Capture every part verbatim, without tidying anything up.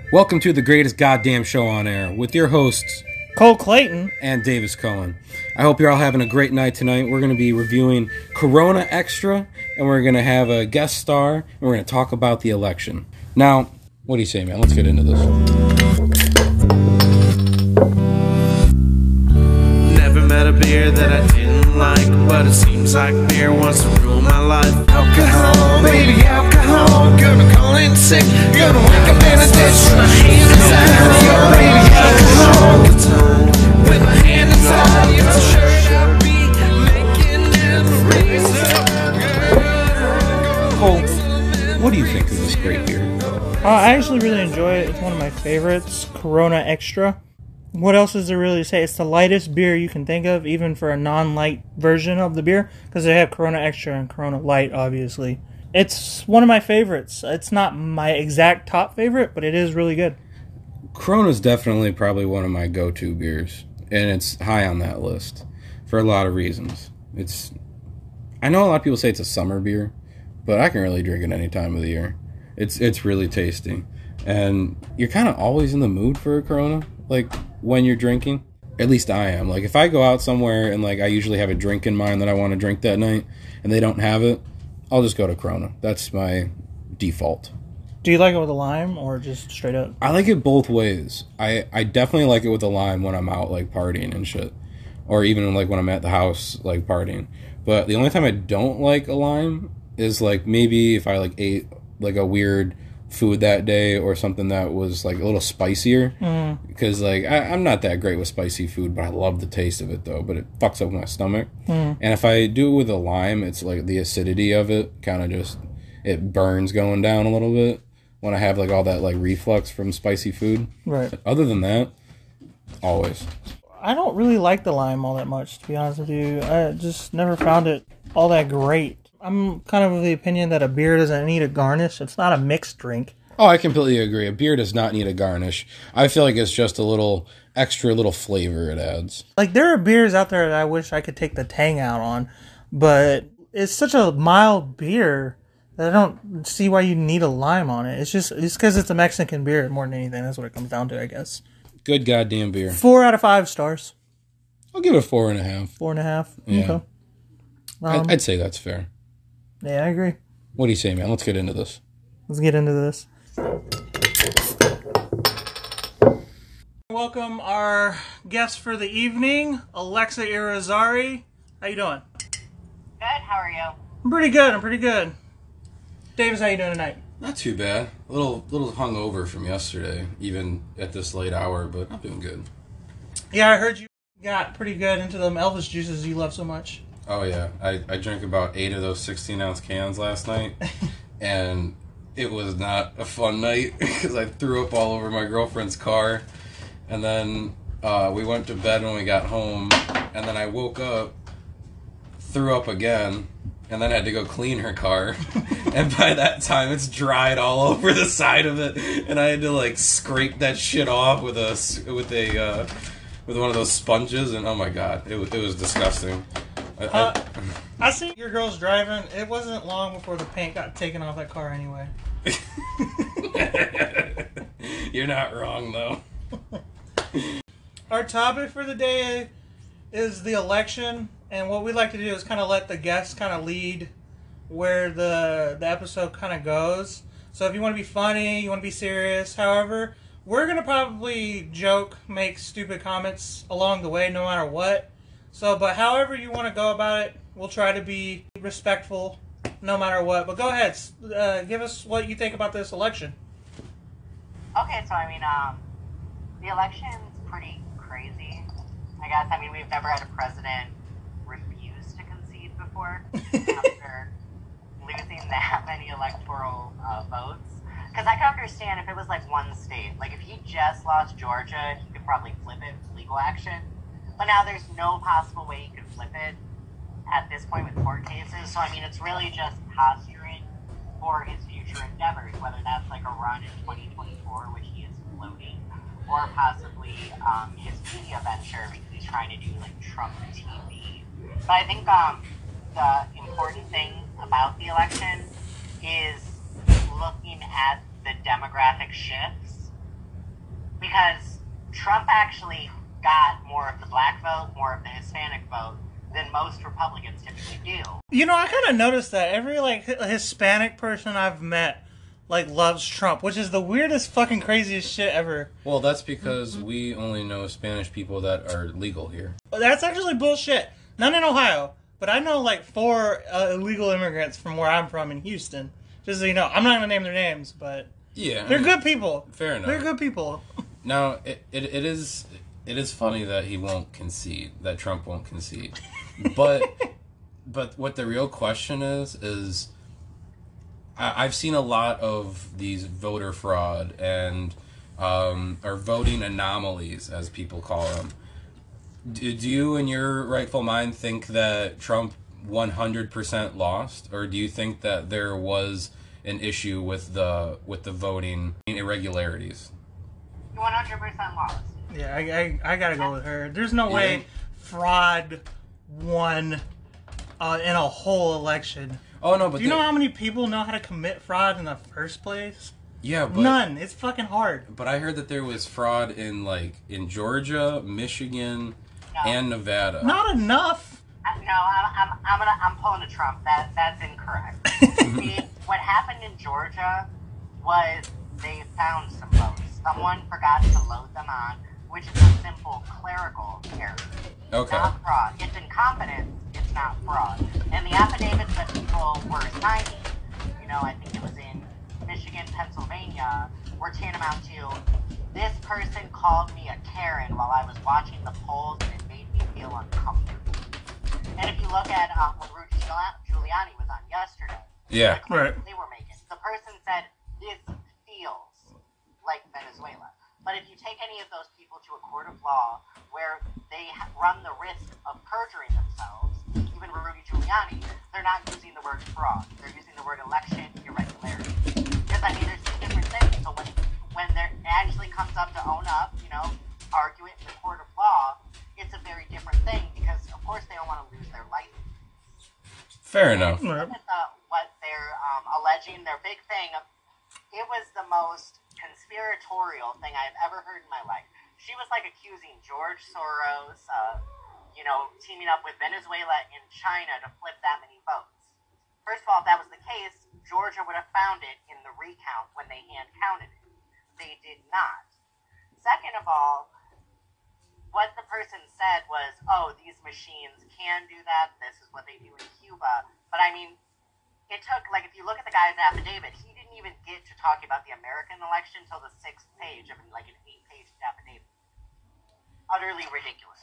Welcome to the greatest goddamn show on air with your hosts, Cole Clayton and Davis Cohen. I hope you're all having a great night tonight. We're going to be reviewing Corona Extra, and we're going to have a guest star, and we're going to talk about the election. Now, what do you say, man? Let's get into this. Never met a beer that I didn't like, but it seems like beer wants to rule my life. Alcohol, baby, alcohol, gonna call in sick, gonna wake up in a ditch, my hand inside, yo, baby, alcohol, gets home, with my hand inside, it's a shirt I'll be making memories of. Cole, what do you think of this great beer? Uh, I actually really enjoy it. It's one of my favorites. Corona Extra. What else is there really to say? It's the lightest beer you can think of, even for a non-light version of the beer, because they have Corona Extra and Corona Light, obviously. It's one of my favorites. It's not my exact top favorite, but it is really good. Corona's definitely probably one of my go-to beers, and it's high on that list for a lot of reasons. It's, I know a lot of people say it's a summer beer, but I can really drink it any time of the year. It's it's really tasty, and you're kind of always in the mood for a Corona, like when you're drinking. At least I am. Like if I go out somewhere and like I usually have a drink in mind that I want to drink that night, and they don't have it, I'll just go to Corona. That's my default. Do you like it with a lime or just straight up? I like it both ways. I, I definitely like it with a lime when I'm out like partying and shit, or even like when I'm at the house like partying. But the only time I don't like a lime is like maybe if I like ate like a weird food that day or something that was like a little spicier, mm. because like I, I'm not that great with spicy food, but I love the taste of it though, but it fucks up my stomach. Mm. And if I do it with a lime, it's like the acidity of it kind of just, it burns going down a little bit when I have like all that like reflux from spicy food. Right. But other than that, always. I don't really like the lime all that much, to be honest with you. I just never found it all that great. I'm kind of of the opinion that a beer doesn't need a garnish. It's not a mixed drink. Oh, I completely agree. A beer does not need a garnish. I feel like it's just a little extra little flavor it adds. Like, there are beers out there that I wish I could take the tang out on, but it's such a mild beer that I don't see why you need a lime on it. It's just it's because it's a Mexican beer more than anything. That's what it comes down to, I guess. Good goddamn beer. Four out of five stars. I'll give it a four and a half. Four and a half? Yeah. Okay. Um, I'd say that's fair. Yeah, I agree. What do you say, man? Let's get into this. Let's get into this. Welcome our guest for the evening, Alexa Irizarry. How you doing? Good. How are you? I'm pretty good. I'm pretty good. Davis, how you doing tonight? Not too bad. A little, little hungover from yesterday, even at this late hour, but I'm doing good. Yeah, I heard you got pretty good into them Elvis juices you love so much. Oh, yeah. I, I drank about eight of those sixteen-ounce cans last night, and it was not a fun night because I threw up all over my girlfriend's car, and then uh, we went to bed when we got home, and then I woke up, threw up again, and then had to go clean her car, and by that time it's dried all over the side of it, and I had to, like, scrape that shit off with a, with a, uh, with one of those sponges, and oh my god, it was, it was disgusting. I, uh, I, I see your girl's driving. It wasn't long before the paint got taken off that car anyway. You're not wrong, though. Our topic for the day is the election, and what we like to do is kind of let the guests kind of lead where the, the episode kind of goes. So if you want to be funny, you want to be serious, however, we're going to probably joke, make stupid comments along the way no matter what. So, but however you want to go about it, we'll try to be respectful no matter what. But go ahead, uh, give us what you think about this election. Okay, so I mean, um, the election's pretty crazy, I guess. I mean, we've never had a president refuse to concede before after losing that many electoral uh, votes. Because I can understand if it was like one state. Like if he just lost Georgia, he could probably flip it with legal action. But now there's no possible way he could flip it at this point with court cases. So, I mean, it's really just posturing for his future endeavors, whether that's like a run in twenty twenty-four, which he is floating, or possibly um, his media venture because he's trying to do like Trump T V. But I think um, the important thing about the election is looking at the demographic shifts because Trump actually got more of the black vote, more of the Hispanic vote than most Republicans typically do. You know, I kind of noticed that every like Hispanic person I've met like loves Trump, which is the weirdest fucking craziest shit ever. Well, that's because we only know Spanish people that are legal here. That's actually bullshit. Not in Ohio, but I know like four uh, illegal immigrants from where I'm from in Houston. Just so you know, I'm not gonna name their names, but yeah, they're good people. Fair enough. They're good people. Now, it, it it is it is funny that he won't concede, that Trump won't concede, but but what the real question is is I, I've seen a lot of these voter fraud and um, or voting anomalies, as people call them. Do, do you, in your rightful mind, think that Trump one hundred percent lost, or do you think that there was an issue with the with the voting irregularities? one hundred percent lost. Yeah, I, I, I gotta go with her. There's no Yeah. way fraud won uh, in a whole election. Oh no, but Do you the- know how many people know how to commit fraud in the first place? yeah, but None. It's fucking hard. but I heard that there was fraud in like in Georgia, Michigan, No. and Nevada. Not enough. I- No, I'm, I'm, I'm gonna, I'm pulling a Trump. That, that's incorrect. See, what happened in Georgia was they found some votes. Someone forgot to load them on, which is a simple clerical error. Okay. Not fraud. It's incompetence. It's not fraud. And the affidavits that people were signing, you know, I think it was in Michigan, Pennsylvania, were tantamount to, this person called me a Karen while I was watching the polls and it made me feel uncomfortable. And if you look at um, when Rudy Giuliani was on yesterday, Yeah. the claims Right. they were making, the person said, this feels like Venezuela. But if you take any of those people to a court of law where they ha- run the risk of perjuring themselves, even Rudy Giuliani, they're not using the word fraud. They're using the word election irregularity. Because, I mean, there's two different things. So when, when there it actually comes up to own up, you know, argue it in the court of law, it's a very different thing because, of course, they don't want to lose their license. Fair enough. Right. Look at the, what they're um, alleging, their big thing. It was the most conspiratorial thing I've ever heard in my life. She was like accusing George Soros, uh, you know, teaming up with Venezuela and China to flip that many votes. First of all, if that was the case, Georgia would have found it in the recount when they hand counted it. They did not. Second of all, what the person said was, oh, these machines can do that. This is what they do in Cuba. But I mean, it took, like, if you look at the guy's affidavit, he didn't even get to talk about the American election until the sixth page of, like, an eight-page affidavit. Utterly ridiculous.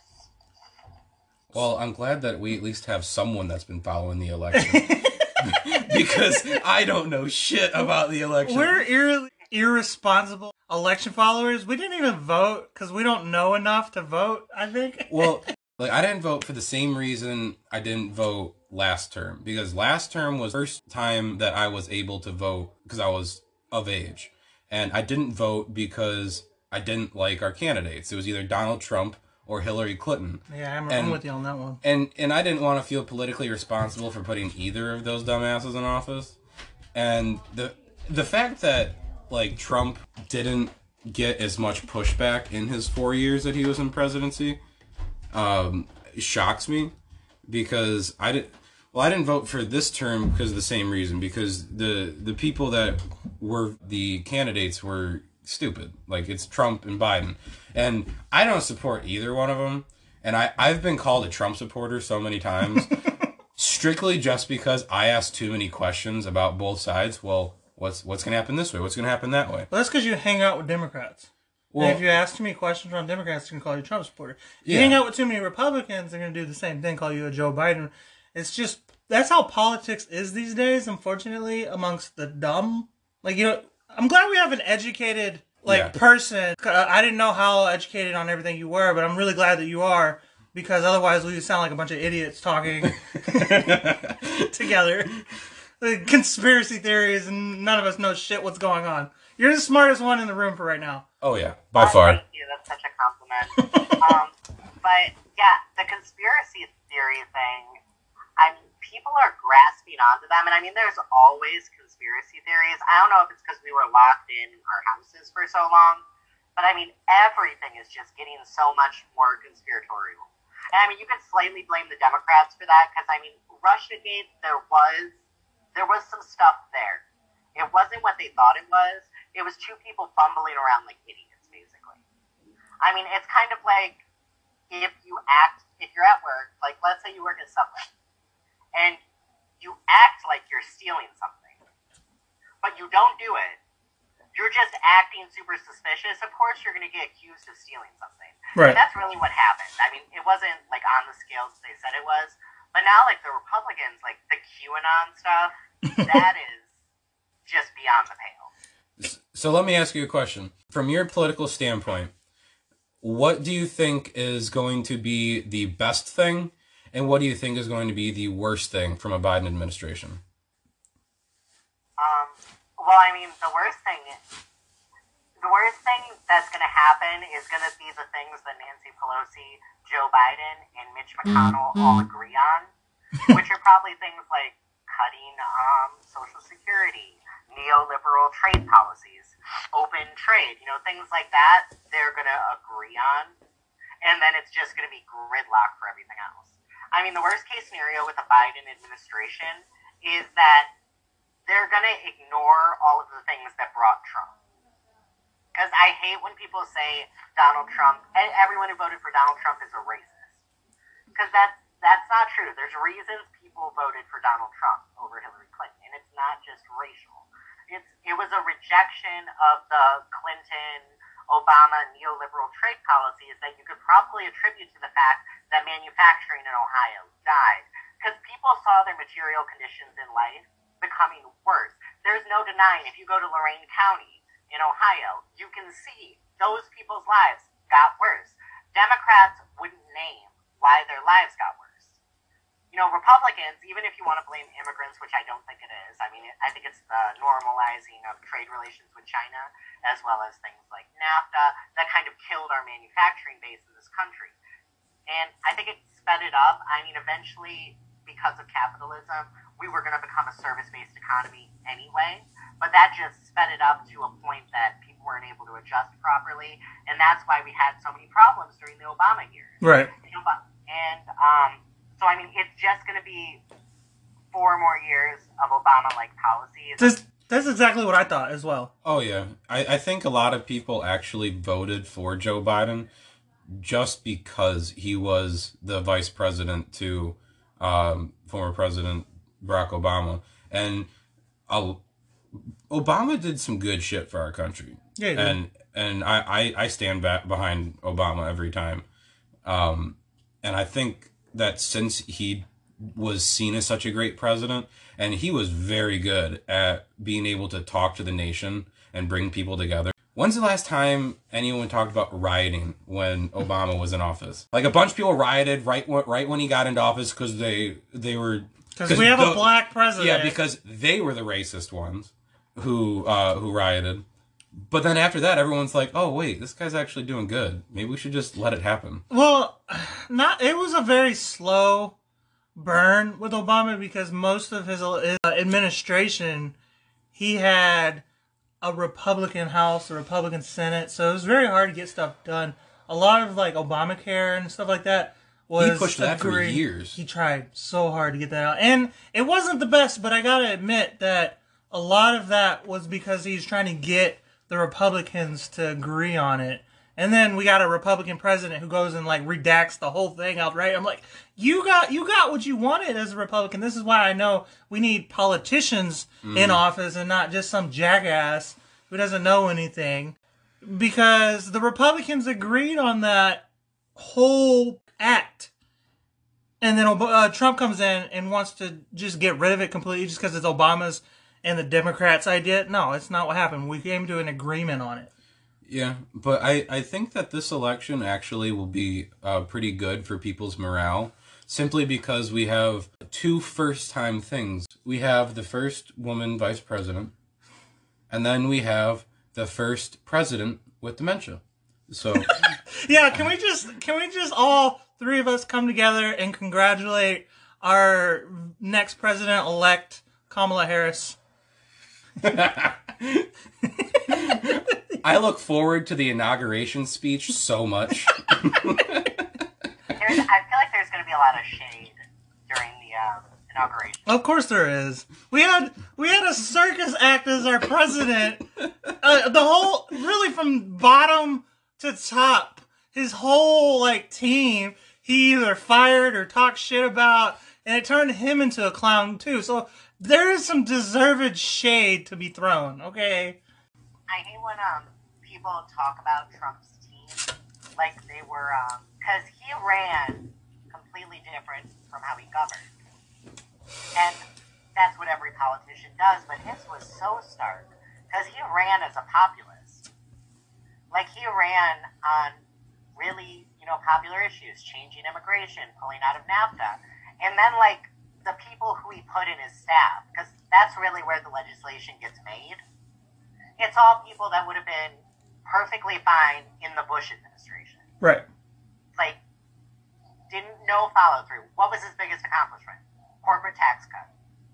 Well, I'm glad that we at least have someone that's been following the election. Because I don't know shit about the election. We're ir- irresponsible election followers. We didn't even vote because we don't know enough to vote, I think. Well, like I didn't vote for the same reason I didn't vote last term, because last term was the first time that I was able to vote because I was of age, and I didn't vote because I didn't like our candidates. It was either Donald Trump or Hillary Clinton. Yeah, I'm, And- I'm with you on that one. And and I didn't want to feel politically responsible for putting either of those dumbasses in office. And the the fact that like Trump didn't get as much pushback in his four years that he was in presidency um, shocks me, because I did well I didn't vote for this term because of the same reason, because the the people that were the candidates were stupid. Like, it's Trump and Biden, and I don't support either one of them. And I, I've been called a Trump supporter so many times, strictly just because I ask too many questions about both sides. Well, what's what's going to happen this way? What's going to happen that way? Well, that's because you hang out with Democrats. Well, And if you ask too many questions on Democrats, they can call you a Trump supporter. If you Yeah. hang out with too many Republicans, they're going to do the same thing, call you a Joe Biden. It's just, that's how politics is these days, unfortunately, amongst the dumb. Like, you know, I'm glad we have an educated, like, Yeah. person. I didn't know how educated on everything you were, but I'm really glad that you are, because otherwise we sound like a bunch of idiots talking together. Like, conspiracy theories, and none of us know shit what's going on. You're the smartest one in the room for right now. oh yeah, by Oh, far. Thank you. That's such a compliment. um, but yeah, the conspiracy theory thing, I mean, people are grasping onto them. And I mean, there's always conspiracy theories. I don't know if it's because we were locked in our houses for so long, But I mean, everything is just getting so much more conspiratorial. And I mean, you could slightly blame the Democrats for that, because I mean, Russiagate, there was there was some stuff there. It wasn't what they thought it was. It was two people fumbling around like idiots, basically. I mean, it's kind of like if you act, if you're at work, like let's say you work at Subway, and you act like you're stealing something, but you don't do it. You're just acting super suspicious. Of course, you're going to get accused of stealing something. Right. And that's really what happened. I mean, it wasn't like on the scales they said it was, but now like the Republicans, like the QAnon stuff, that is just beyond the pale. So let me ask you a question. From your political standpoint, what do you think is going to be the best thing, and what do you think is going to be the worst thing from a Biden administration? Um, well, I mean, the worst thing, the worst thing that's going to happen is going to be the things that Nancy Pelosi, Joe Biden, and Mitch McConnell mm-hmm. all agree on, which are probably things like cutting um, Social Security, neoliberal trade policies, open trade, you know, things like that, they're going to agree on, and then it's just going to be gridlock for everything else. I mean, the worst case scenario with the Biden administration is that they're going to ignore all of the things that brought Trump. Because I hate when people say Donald Trump, and everyone who voted for Donald Trump is a racist. Because that's, that's not true. There's reasons people voted for Donald Trump over Hillary Clinton, and it's not just racial. It's, it was a rejection of the Clinton, Obama neoliberal trade policies that you could probably attribute to the fact that manufacturing in Ohio died. Because people saw their material conditions in life becoming worse. There's no denying, if you go to Lorain County in Ohio, you can see those people's lives got worse. Democrats wouldn't name why their lives got worse. You know, Republicans, even if you want to blame immigrants, which I don't think it is, I mean, I think it's the normalizing of trade relations with China, as well as things like NAFTA, that kind of killed our manufacturing base in this country. And I think it sped it up. I mean, eventually, because of capitalism, we were going to become a service-based economy anyway, but that just sped it up to a point that people weren't able to adjust properly, and that's why we had so many problems during the Obama years. Right. And, um, so, I mean, it's just going to be four more years of Obama-like policies. That's, that's exactly what I thought as well. Oh, yeah. I, I think a lot of people actually voted for Joe Biden just because he was the vice president to um, former President Barack Obama. And uh, Obama did some good shit for our country. Yeah, he did. And, and I, I, I stand back behind Obama every time. Um, and I think that since he was seen as such a great president, and he was very good at being able to talk to the nation and bring people together. When's the last time anyone talked about rioting when Obama was in office? Like, a bunch of people rioted right right when he got into office because they they were because we have the, a black president. Yeah, because they were the racist ones who uh, who rioted. But then after that, everyone's like, "Oh wait, this guy's actually doing good. Maybe we should just let it happen." Well, not it was a very slow burn with Obama because most of his uh, administration, he had a Republican House, a Republican Senate, so it was very hard to get stuff done. A lot of like Obamacare and stuff like that was he pushed that for years. He tried so hard to get that out, and it wasn't the best. But I gotta admit that a lot of that was because he's trying to get the Republicans to agree on it. And then we got a Republican president who goes and like redacts the whole thing outright. I'm like, you got you got what you wanted as a Republican. This is why I know we need politicians mm. in office and not just some jackass who doesn't know anything. Because the Republicans agreed on that whole act. And then uh, Trump comes in and wants to just get rid of it completely just because it's Obama's and the Democrats' idea. No, it's not what happened. We came to an agreement on it. Yeah, but I, I think that this election actually will be uh, pretty good for people's morale, simply because we have two first-time things. We have the first woman vice president, and then we have the first president with dementia. So, yeah, can we just can we just all three of us come together and congratulate our next president-elect, Kamala Harris? I look forward to the inauguration speech so much. There's, I feel like there's going to be a lot of shade during the um, inauguration. Of course there is. We had we had a circus act as our president. Uh, the whole, really from bottom to top, his whole like team, he either fired or talked shit about, and it turned him into a clown too. So there is some deserved shade to be thrown. Okay. I hate when um people talk about Trump's team like they were um because he ran completely different from how he governed, and that's what every politician does. But his was so stark because he ran as a populist. Like he ran on really you know popular issues, changing immigration, pulling out of NAFTA, and then like the people who he put in his staff, because that's really where the legislation gets made. It's all people that would have been perfectly fine in the Bush administration. Right. Like, didn't no follow through. What was his biggest accomplishment? Corporate tax cut.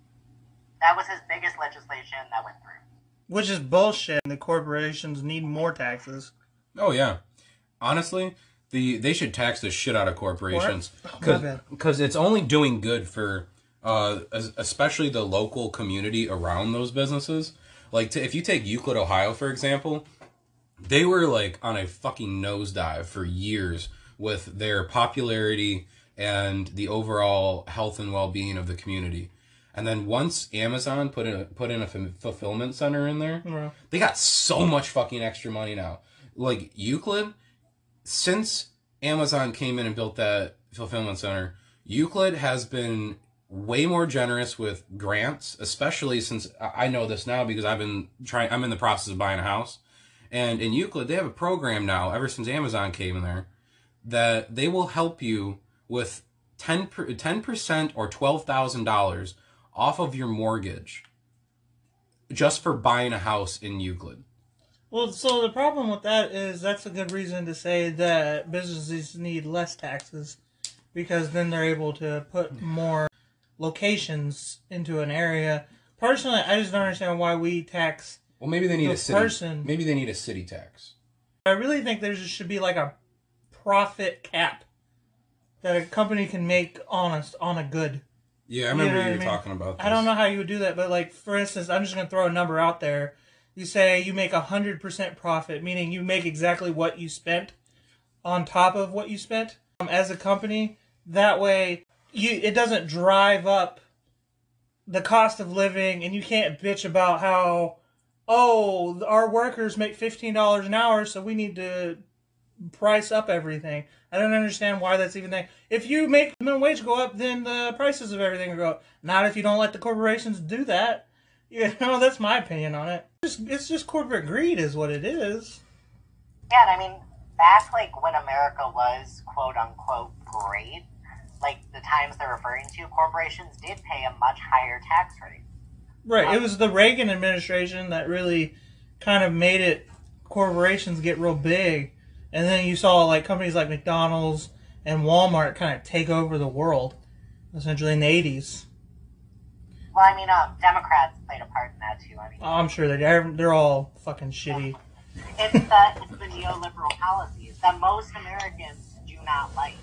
That was his biggest legislation that went through. Which is bullshit. The corporations need more taxes. Oh yeah, honestly, the they should tax the shit out of corporations because it's only doing good for uh, especially the local community around those businesses. Like, to, if you take Euclid, Ohio, for example, they were, like, on a fucking nosedive for years with their popularity and the overall health and well-being of the community. And then once Amazon put in a, put in a f- fulfillment center in there, yeah. they got so much fucking extra money now. Like, Euclid, since Amazon came in and built that fulfillment center, Euclid has been way more generous with grants, especially since I know this now because I've been trying, I'm in the process of buying a house. And in Euclid, they have a program now, ever since Amazon came in there, that they will help you with ten percent or twelve thousand dollars off of your mortgage just for buying a house in Euclid. Well, so the problem with that is that's a good reason to say that businesses need less taxes because then they're able to put more locations into an area. Personally, I just don't understand why we tax. Well, maybe they need the a city. Person. Maybe they need a city tax. I really think there should be like a profit cap that a company can make on a, on a good. Yeah, I remember you, know you were I mean? talking about this. I don't know how you would do that, but like for instance, I'm just going to throw a number out there. You say you make one hundred percent profit, meaning you make exactly what you spent on top of what you spent um, as a company. That way, you it doesn't drive up the cost of living, and you can't bitch about how, oh, our workers make fifteen dollars an hour, so we need to price up everything. I don't understand why that's even there. If you make the minimum wage go up, then the prices of everything will go up. Not if you don't let the corporations do that. You know, that's my opinion on it. It's just, it's just corporate greed is what it is. Yeah, and I mean, back like when America was quote-unquote great, like the times they're referring to, corporations did pay a much higher tax rate. Right. Um, it was the Reagan administration that really kind of made it, corporations get real big. And then you saw like companies like McDonald's and Walmart kind of take over the world, essentially in the eighties. Well, I mean, um, Democrats played a part in that too. I mean, oh, I'm sure they are. They're all fucking shitty. It's the, it's the neoliberal policies that most Americans do not like.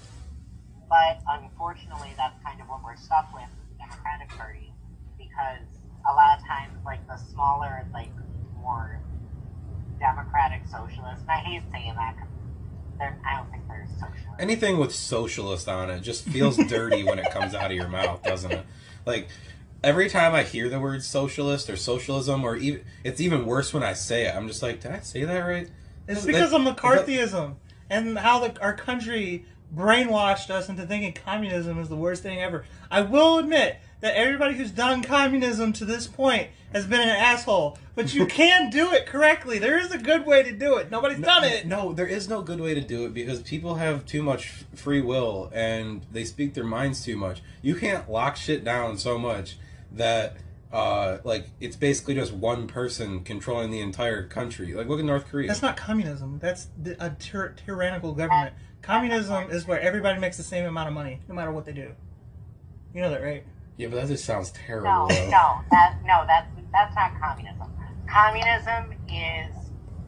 But unfortunately, that's kind of what we're stuck with with the Democratic Party, because a lot of times, like the smaller, like more democratic socialists, and I hate saying that because I don't think they're socialist. Anything with socialist on it just feels dirty when it comes out of your mouth, doesn't it? Like, every time I hear the word socialist or socialism, or even, it's even worse when I say it. I'm just like, did I say that right? It's because of McCarthyism and how the, our country brainwashed us into thinking communism is the worst thing ever. I will admit that everybody who's done communism to this point has been an asshole, but you can do it correctly. There is a good way to do it. Nobody's no, done it. No, there is no good way to do it because people have too much free will and they speak their minds too much. You can't lock shit down so much that uh, like it's basically just one person controlling the entire country. Like, look at North Korea. That's not communism. That's a tyr- tyrannical government. Communism is where everybody makes the same amount of money, no matter what they do. You know that, right? Yeah, but that just sounds terrible. No, no, that no, that's that's not communism. Communism is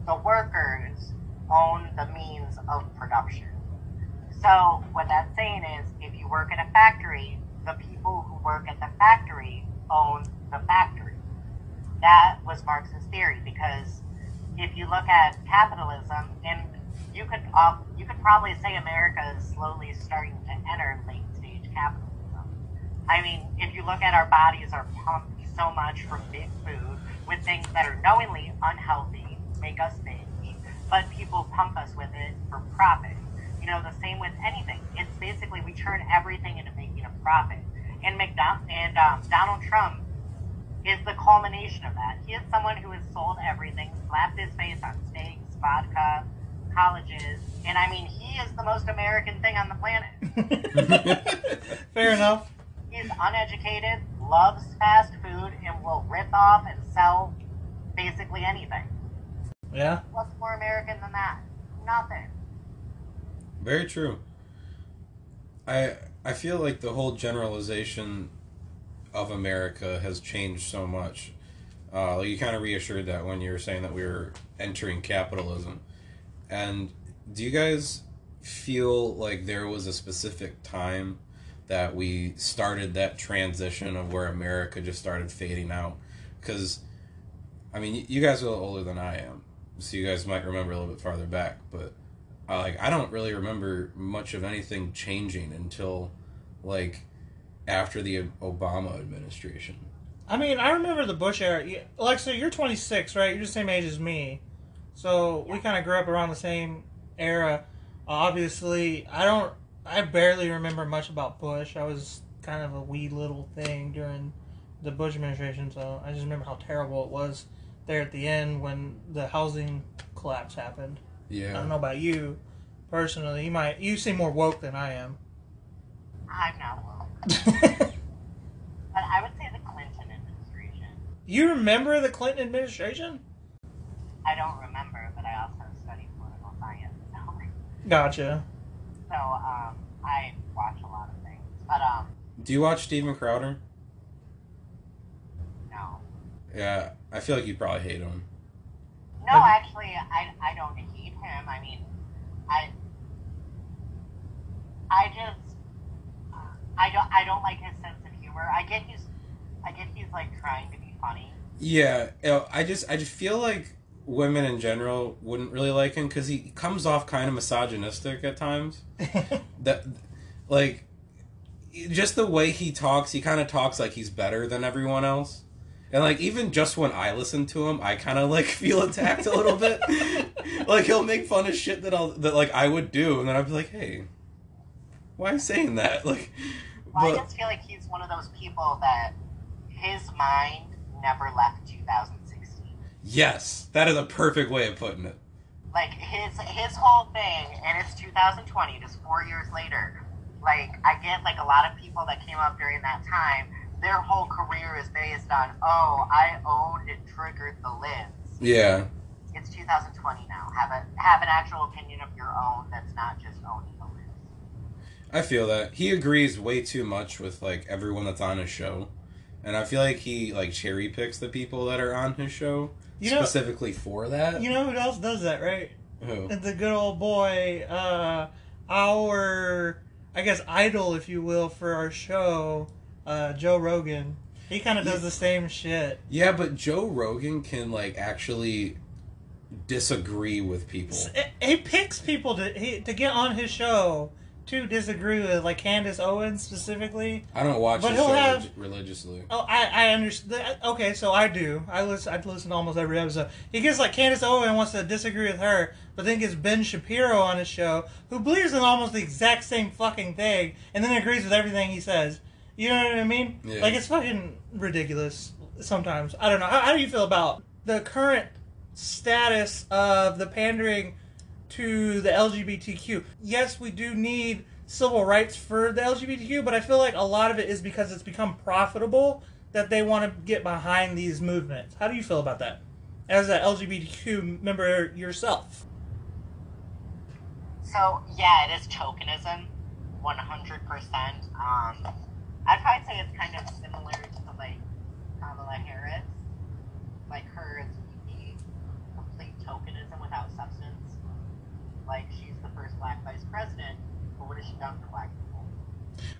the workers own the means of production. So what that's saying is, if you work at a factory, the people who work at the factory own the factory. That was Marx's theory, because if you look at capitalism, and you could uh, you could probably say America is slowly starting to enter late stage capitalism. I mean, if you look at our bodies are pumped so much from big food with things that are knowingly unhealthy, make us big, but people pump us with it for profit. You know, the same with anything. It's basically we turn everything into making a profit. And McDonald and um, Donald Trump is the culmination of that. He is someone who has sold everything, slapped his face on steaks, vodka, colleges, and I mean, he is the most American thing on the planet. Fair enough. He's uneducated, loves fast food, and will rip off and sell basically anything. Yeah. What's more American than that? Nothing. Very true. I I feel like the whole generalization of America has changed so much. Uh, like you kind of reassured that when you were saying that we were entering capitalism. And do you guys feel like there was a specific time that we started that transition of where America just started fading out? Because, I mean, you guys are a little older than I am, so you guys might remember a little bit farther back, but uh, like I don't really remember much of anything changing until like after the Obama administration. I mean, I remember the Bush era. Alexa, you're twenty-six, right? You're the same age as me. So we kind of grew up around the same era. Obviously, I don't, I barely remember much about Bush. I was kind of a wee little thing during the Bush administration, so I just remember how terrible it was there at the end when the housing collapse happened. Yeah. I don't know about you personally. You might, you seem more woke than I am. I'm not woke. But I would say the Clinton administration. You remember the Clinton administration? I don't remember, but I also studied political science. So, Gotcha. so um, I watch a lot of things. But, um, Do you watch Steven Crowder? no. Yeah, I feel like you probably hate him. No, actually, I, I don't hate him. I mean, I I just I don't I don't like his sense of humor. I get he's I get he's like trying to be funny. Yeah, you know, I just I just feel like women in general wouldn't really like him because he comes off kind of misogynistic at times. That, like, just the way he talks, he kind of talks like he's better than everyone else. And, like, even just when I listen to him, I kind of, like, feel attacked a little bit. Like, he'll make fun of shit that, I'll, that, like, I would do, and then I'd be like, hey, why are you saying that? Like, Well, but, I just feel like he's one of those people that his mind never left two thousand sixteen. yes, that is a perfect way of putting it. Like, his his whole thing, and it's two thousand twenty, just four years later. Like, I get, like, a lot of people that came up during that time, their whole career is based on, oh, I owned and triggered the Liz. Yeah. It's two thousand twenty now. Have a have an actual opinion of your own that's not just owning the Liz. I feel that. He agrees way too much with, like, everyone that's on his show. And I feel like he, like, cherry picks the people that are on his show You know- specifically for that. You know who else does that, right? Who? The good old boy, uh, our, I guess, idol, if you will, for our show, uh, Joe Rogan. He kind of does the same shit. Yeah, but Joe Rogan can, like, actually disagree with people. He- He picks people to he, to get on his show to disagree with, like Candace Owens specifically. I don't watch But his he'll show have- relig- religiously. Oh, I I understand. Okay, so I do. I listen. I listen to almost every episode. He gets like Candace Owens wants to disagree with her, but then gets Ben Shapiro on his show, who believes in almost the exact same fucking thing, and then agrees with everything he says. You know what I mean? Yeah. Like, it's fucking ridiculous sometimes. I don't know. How, how do you feel about the current status of the pandering to the L G B T Q? Yes, we do need civil rights for the L G B T Q, but I feel like a lot of it is because it's become profitable that they want to get behind these movements. How do you feel about that as an L G B T Q member yourself? So, yeah, it is tokenism, one hundred percent. Um, I'd probably say it's kind of similar to, like, Kamala Harris. Like, her is the complete tokenism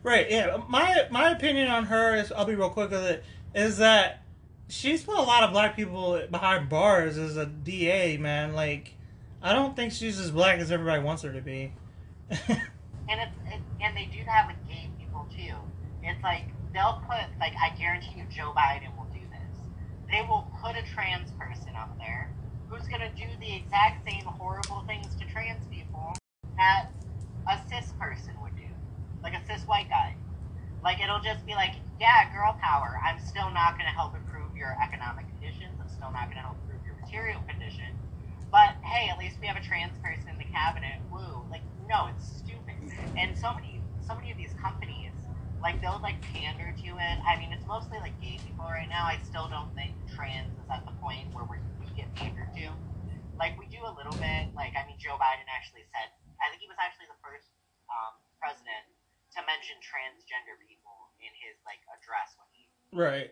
Right, yeah. My my opinion on her is, I'll be real quick with it, is that she's put a lot of black people behind bars as a D A, man. Like, I don't think she's as black as everybody wants her to be. And it's it, and they do that with gay people too. It's like they'll put like I guarantee you Joe Biden will do this. They will put a trans person up there who's gonna do the exact same horrible things to trans people that a cis person would do, like a cis white guy. Like it'll just be like, yeah, girl power. I'm still not gonna help improve your economic conditions. I'm still not gonna help improve your material conditions. But hey, at least we have a trans person in the cabinet. Woo! Like no, it's stupid. And so many, so many of these companies, like they'll like pander to it. I mean, it's mostly like gay people right now. I still don't think trans is at the point where we we get pandered to. Like we do a little bit. Like I mean, Joe Biden actually said. I think he was actually the first um, president to mention transgender people in his like address when he. Right.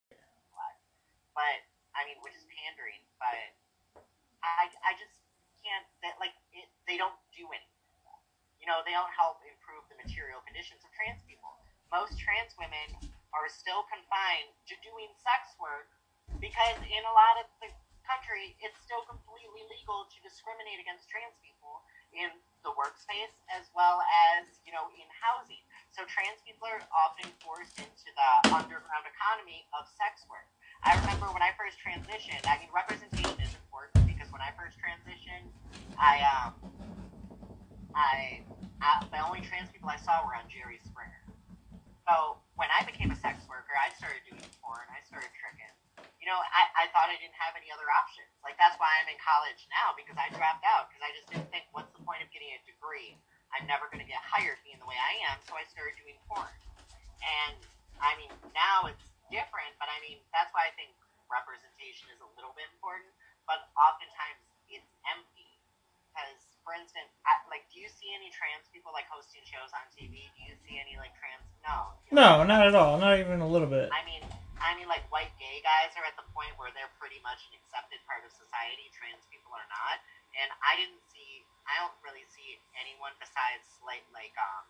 But I mean, which is pandering. But I I just can't. That like it, they don't do anything. You know, they don't help improve the material conditions of trans people. Most trans women are still confined to doing sex work because in a lot of the country, it's still completely legal to discriminate against trans people in the workspace as well as, you know, in housing. So trans people are often forced into the underground economy of sex work. I remember when I first transitioned, I mean, representation is important because when I first transitioned, I, um, I, I, the only trans people I saw were on Jerry Springer. So when I became a sex worker, I started doing porn, I started tricking. You know, I, I thought I didn't have any other options. Like, that's why I'm in college now, because I dropped out, because I just didn't think, what's the point of getting a degree? I'm never going to get hired being the way I am, so I started doing porn. And, I mean, now it's different, but I mean, that's why I think representation is a little bit important, but oftentimes it's empty. Because, for instance, I, like, do you see any trans people, like, hosting shows on T V? Do you see any, like, trans... No. No, not at all. Not even a little bit. I mean, I mean, like, white gay guys are at the point where they're pretty much an accepted part of society. Trans people are not. And I didn't see... I don't really see anyone besides slight, like, um...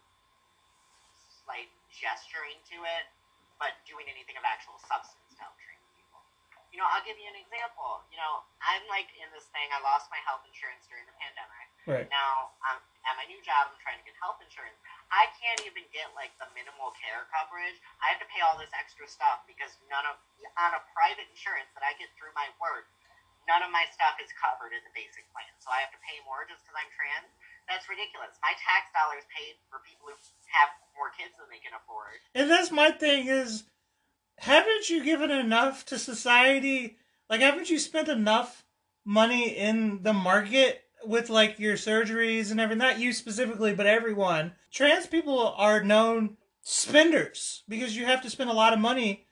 slight gesturing to it, but doing anything of actual substance to help trans people. You know, I'll give you an example. You know, I'm, like, in this thing. I lost my health insurance during the pandemic. Right. Now, um, at my new job, I'm trying to get health insurance. I can't even get, like, the minimal care coverage. I have to pay all this extra stuff because none of, on a private insurance that I get through my work, none of my stuff is covered in the basic plan. So I have to pay more just because I'm trans. That's ridiculous. My tax dollars paid for people who have more kids than they can afford. And that's my thing is, haven't you given enough to society? Like, haven't you spent enough money in the market with, like, your surgeries and everything? Not you specifically, but everyone. Trans people are known spenders because you have to spend a lot of money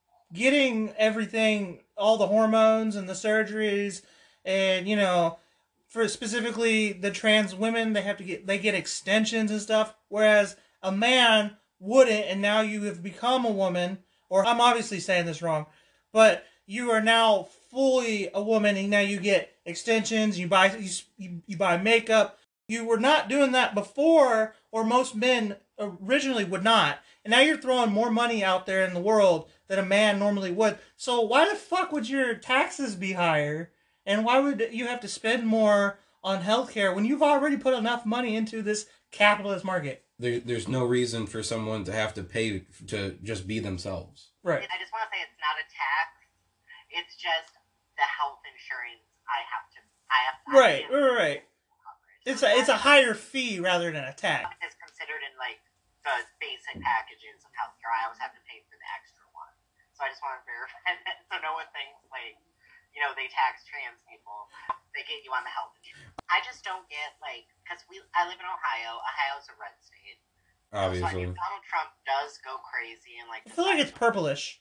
getting everything, all the hormones and the surgeries, and, you know, for specifically the trans women, they have to get, they get extensions and stuff, whereas a man wouldn't, and now you have become a woman, or I'm obviously saying this wrong, but you are now fully a woman, and now you get extensions, you buy you, you buy makeup. You were not doing that before, or most men originally would not. And now you're throwing more money out there in the world than a man normally would. So why the fuck would your taxes be higher? And why would you have to spend more on healthcare when you've already put enough money into this capitalist market? There, there's no reason for someone to have to pay to just be themselves. Right. I just want to say it's not a tax. It's just the health insurance I have to. I have. To, right. I have right. It's a it's a higher fee rather than a tax. It's considered in like the basic packages of healthcare. I always have to pay for the extra one. So I just want to verify that so no one thinks like, you know, they tax trans people. They get you on the health insurance. I just don't get like because we I live in Ohio. Ohio's a red state. Obviously. So I mean, Donald Trump does go crazy and like. I feel like it's purplish.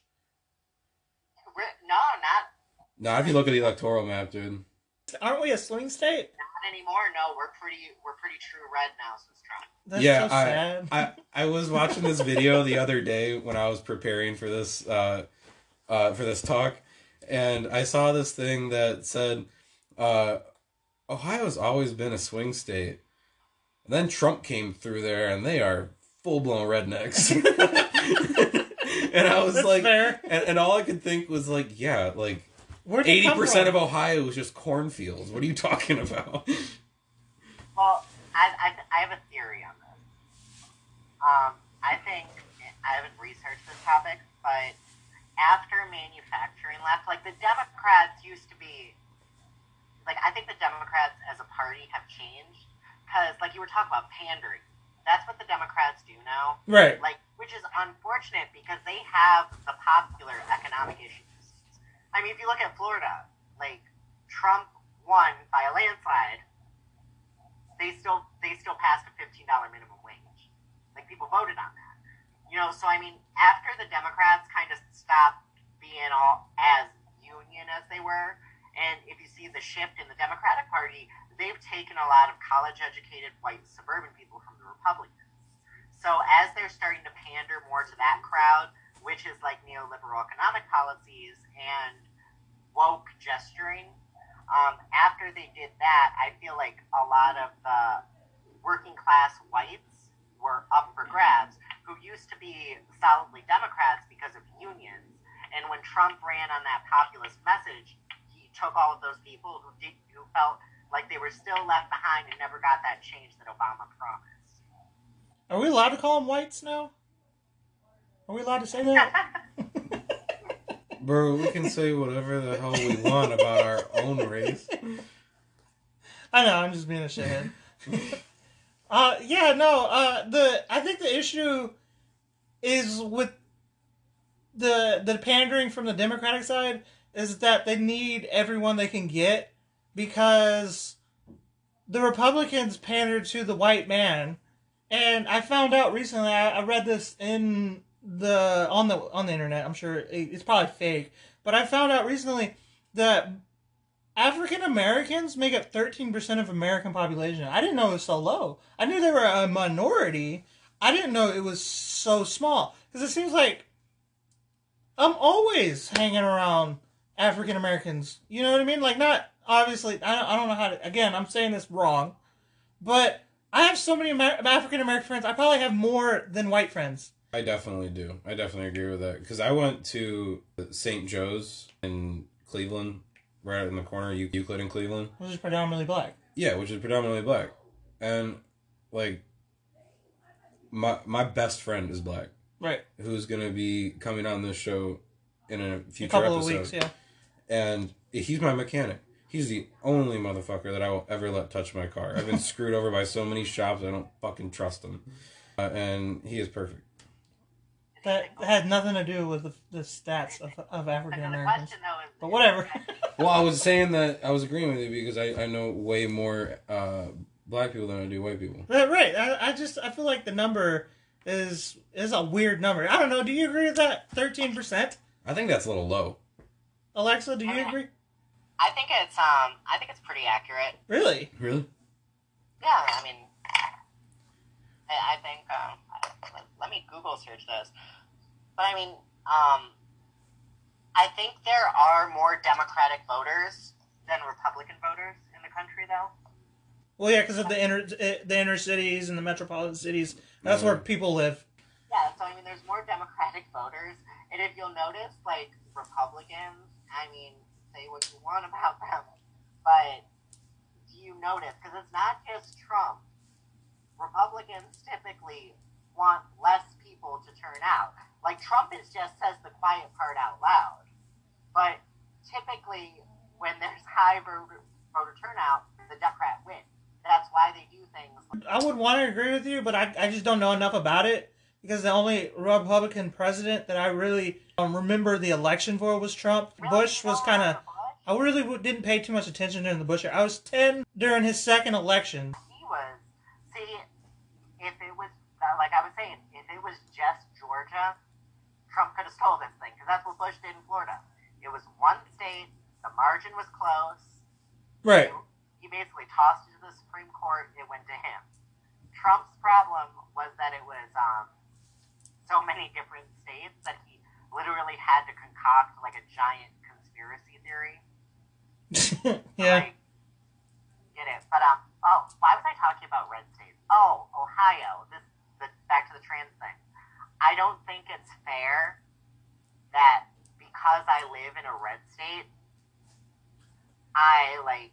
No, not. Not if you look at the electoral map, dude. Aren't we a swing state? Not anymore. No, we're pretty. We're pretty true red now since Trump. That's yeah, so I, sad. I I was watching this video the other day when I was preparing for this uh, uh, for this talk, and I saw this thing that said uh, Ohio's always been a swing state. And then Trump came through there, and they are full blown rednecks. And I was That's like, fair. And, and all I could think was like, yeah, like Where'd they eighty come percent of from? Ohio is just cornfields. What are you talking about? Well, I, I, I have a theory on this. Um, I think, I haven't researched this topic, but after manufacturing left, like the Democrats used to be, like I think the Democrats as a party have changed, because like you were talking about pandering. That's what the Democrats do now. Right. Like, which is unfortunate because they have the popular economic issues. I mean, if you look at Florida, like Trump won by a landslide, they still they still passed a fifteen dollar minimum wage. Like people voted on that. You know, so I mean, after the Democrats kind of stopped being all as union as they were, and if you see the shift in the Democratic Party, they've taken a lot of college-educated white suburban people from the Republicans. So as they're starting to pander more to that crowd, which is like neoliberal economic policies and woke gesturing, um, after they did that, I feel like a lot of the working class whites were up for grabs, who used to be solidly Democrats because of unions. And when Trump ran on that populist message, he took all of those people who did, who felt like they were still left behind and never got that change that Obama promised. Are we allowed to call them whites now? Are we allowed to say that? Bro, we can say whatever the hell we want about our own race. I know, I'm just being a shithead. uh, yeah, no, uh, the, I think the issue is with the, the pandering from the Democratic side is that they need everyone they can get because the Republicans pandered to the white man. And I found out recently, I, I read this in the on the on the internet. I'm sure it, it's probably fake, but I found out recently that African Americans make up thirteen percent of American population. I didn't know it was so low. I knew they were a minority. I didn't know it was so small because it seems like I'm always hanging around African Americans. You know what I mean? Like not obviously. I don't, I don't know how to. Again, I'm saying this wrong, but I have so many Amer- African American friends. I probably have more than white friends. I definitely do. I definitely agree with that. Because I went to Saint Joe's in Cleveland, right in the corner of Euclid in Cleveland. Which is predominantly black. Yeah, which is predominantly black. And, like, my my best friend is black. Right. Who's going to be coming on this show in a future a couple episode. of weeks, yeah. And he's my mechanic. He's the only motherfucker that I will ever let touch my car. I've been screwed over by so many shops, I don't fucking trust him. Uh, and he is perfect. That had nothing to do with the, the stats of, of African So the Americans. question, though, is... But whatever. Well, I was saying that I was agreeing with you because I, I know way more uh, black people than I do white people. Right, right. I, I just I feel like the number is is a weird number. I don't know. Do you agree with that? Thirteen percent. I think that's a little low. Alexa, do you agree? I think it's um I think it's pretty accurate. Really? Really? Yeah, I mean, I, I think um, let, let me Google search this. But I mean, um, I think there are more Democratic voters than Republican voters in the country, though. Well, yeah, because of the inner the inner cities and the metropolitan cities. That's Mm-hmm. where people live. Yeah, so I mean, there's more Democratic voters, and if you'll notice, like Republicans, I mean, say what you want about them, but do you notice? Because it's not just Trump. Republicans typically want less people to turn out. Like Trump is just says the quiet part out loud, but typically when there's high voter, voter turnout, the Democrat wins. That's why they do things. Like, I would want to agree with you, but I, I just don't know enough about it because the only Republican president that I really um, remember the election for was Trump. really, Bush you was know, kind of. Bush, I really w- didn't pay too much attention during the Bush year. I was ten during his second election. he was. See, if it was uh, like I was saying, if it was just Georgia, Trump could have stole this thing because that's what Bush did in Florida. It was one state. The margin was close. Right. He basically tossed it to the Supreme Court. It went to him. Trump's problem was that it was um, so many different states that he literally had to concoct like a giant conspiracy theory. Yeah. Like, get it? But um, oh, why was I talking about red states? Oh, Ohio. This the back to the trans thing. I don't think it's fair that because I live in a red state, I, like,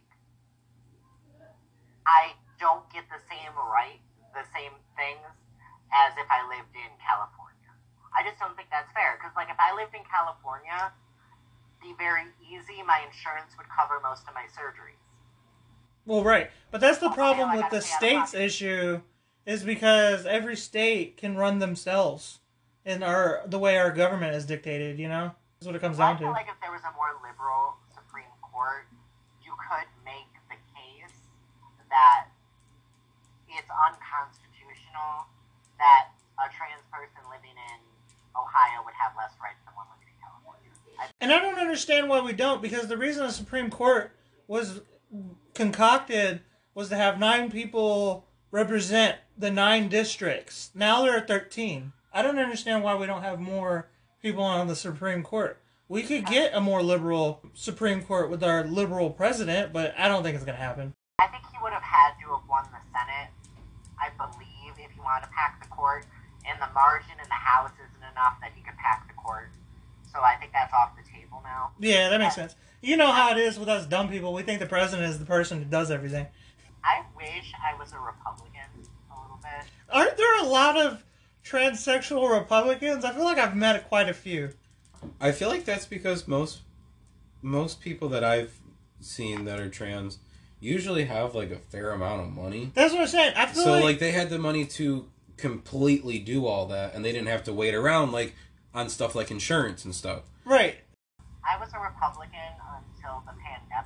I don't get the same right, the same things as if I lived in California. I just don't think that's fair. Because, like, if I lived in California, be very easy, my insurance would cover most of my surgeries. Well, right. But that's the Okay, problem I with gotta the stay out of state's pocket. issue, is because every state can run themselves in our the way our government is dictated, you know? That's what it comes Well, I down feel to. like if there was a more liberal Supreme Court, you could make the case that it's unconstitutional that a trans person living in Ohio would have less rights than one living in California. I, And I don't understand why we don't, because the reason the Supreme Court was concocted was to have nine people represent the nine districts. Now there are thirteen. I don't understand why we don't have more people on the Supreme Court. We could get a more liberal Supreme Court with our liberal president, but I don't think it's going to happen. I think he would have had to have won the Senate, I believe, if he wanted to pack the court. And the margin in the House isn't enough that he could pack the court. So I think that's off the table now. Yeah, that makes sense. You know how it is with us dumb people. We think the president is the person who does everything. I wish I was a Republican a little bit. Aren't there a lot of transsexual Republicans? I feel like I've met quite a few. I feel like that's because most most people that I've seen that are trans usually have like a fair amount of money. That's what I'm saying. I feel So like, like they had the money to completely do all that, and they didn't have to wait around like on stuff like insurance and stuff. right. I was a Republican until the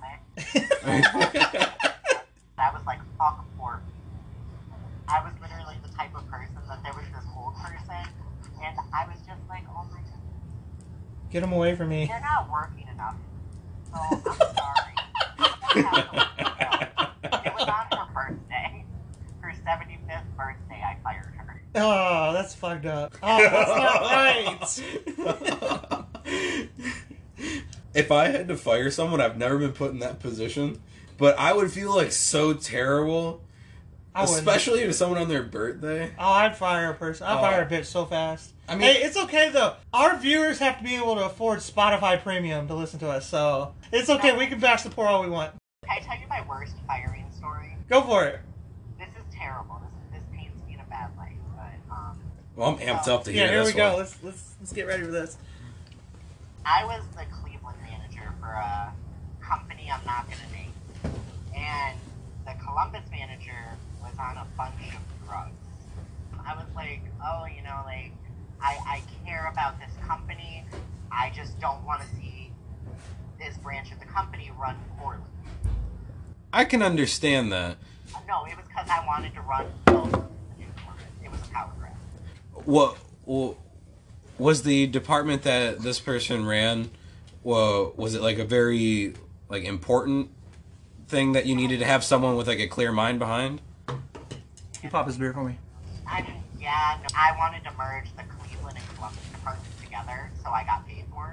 pandemic. I was like, fuck poor people. I was literally the type of person that there was this old person, and I was just like, oh my god, Get them away from me. they're not working enough. So I'm sorry. I'm gonna have to let them go. It was on her birthday. Her seventy-fifth birthday, I fired her. Oh, that's fucked up. Oh, that's not right. If I had to fire someone, I've never been put in that position, but I would feel like so terrible, I wouldn't. especially to someone on their birthday. Oh, I'd fire a person. I'd Oh. fire a bitch so fast. I mean- hey, it's okay though. Our viewers have to be able to afford Spotify Premium to listen to us, so it's okay. We can bash the poor all we want. Can I tell you my worst firing story? Go for it. This is terrible. This, this paints me in a bad light, but um, Well, I'm amped up to hear Yeah, here this we go. one. Let's let's let's get ready for this. I was the Cleveland manager for a company I'm not going to name. And the Columbus manager was on a bunch of drugs. I was like, oh, you know, like, I, I care about this company. I just don't want to see this branch of the company run poorly. I can understand that. Uh, no, it was because I wanted to run both the new department. It was a power grab. What, what was the department that this person ran? Well, was it like a very like important thing that you needed to have someone with like a clear mind behind? You pop his beer for me. I mean, yeah, no, I wanted to merge the Cleveland and Columbus departments together, so I got paid more.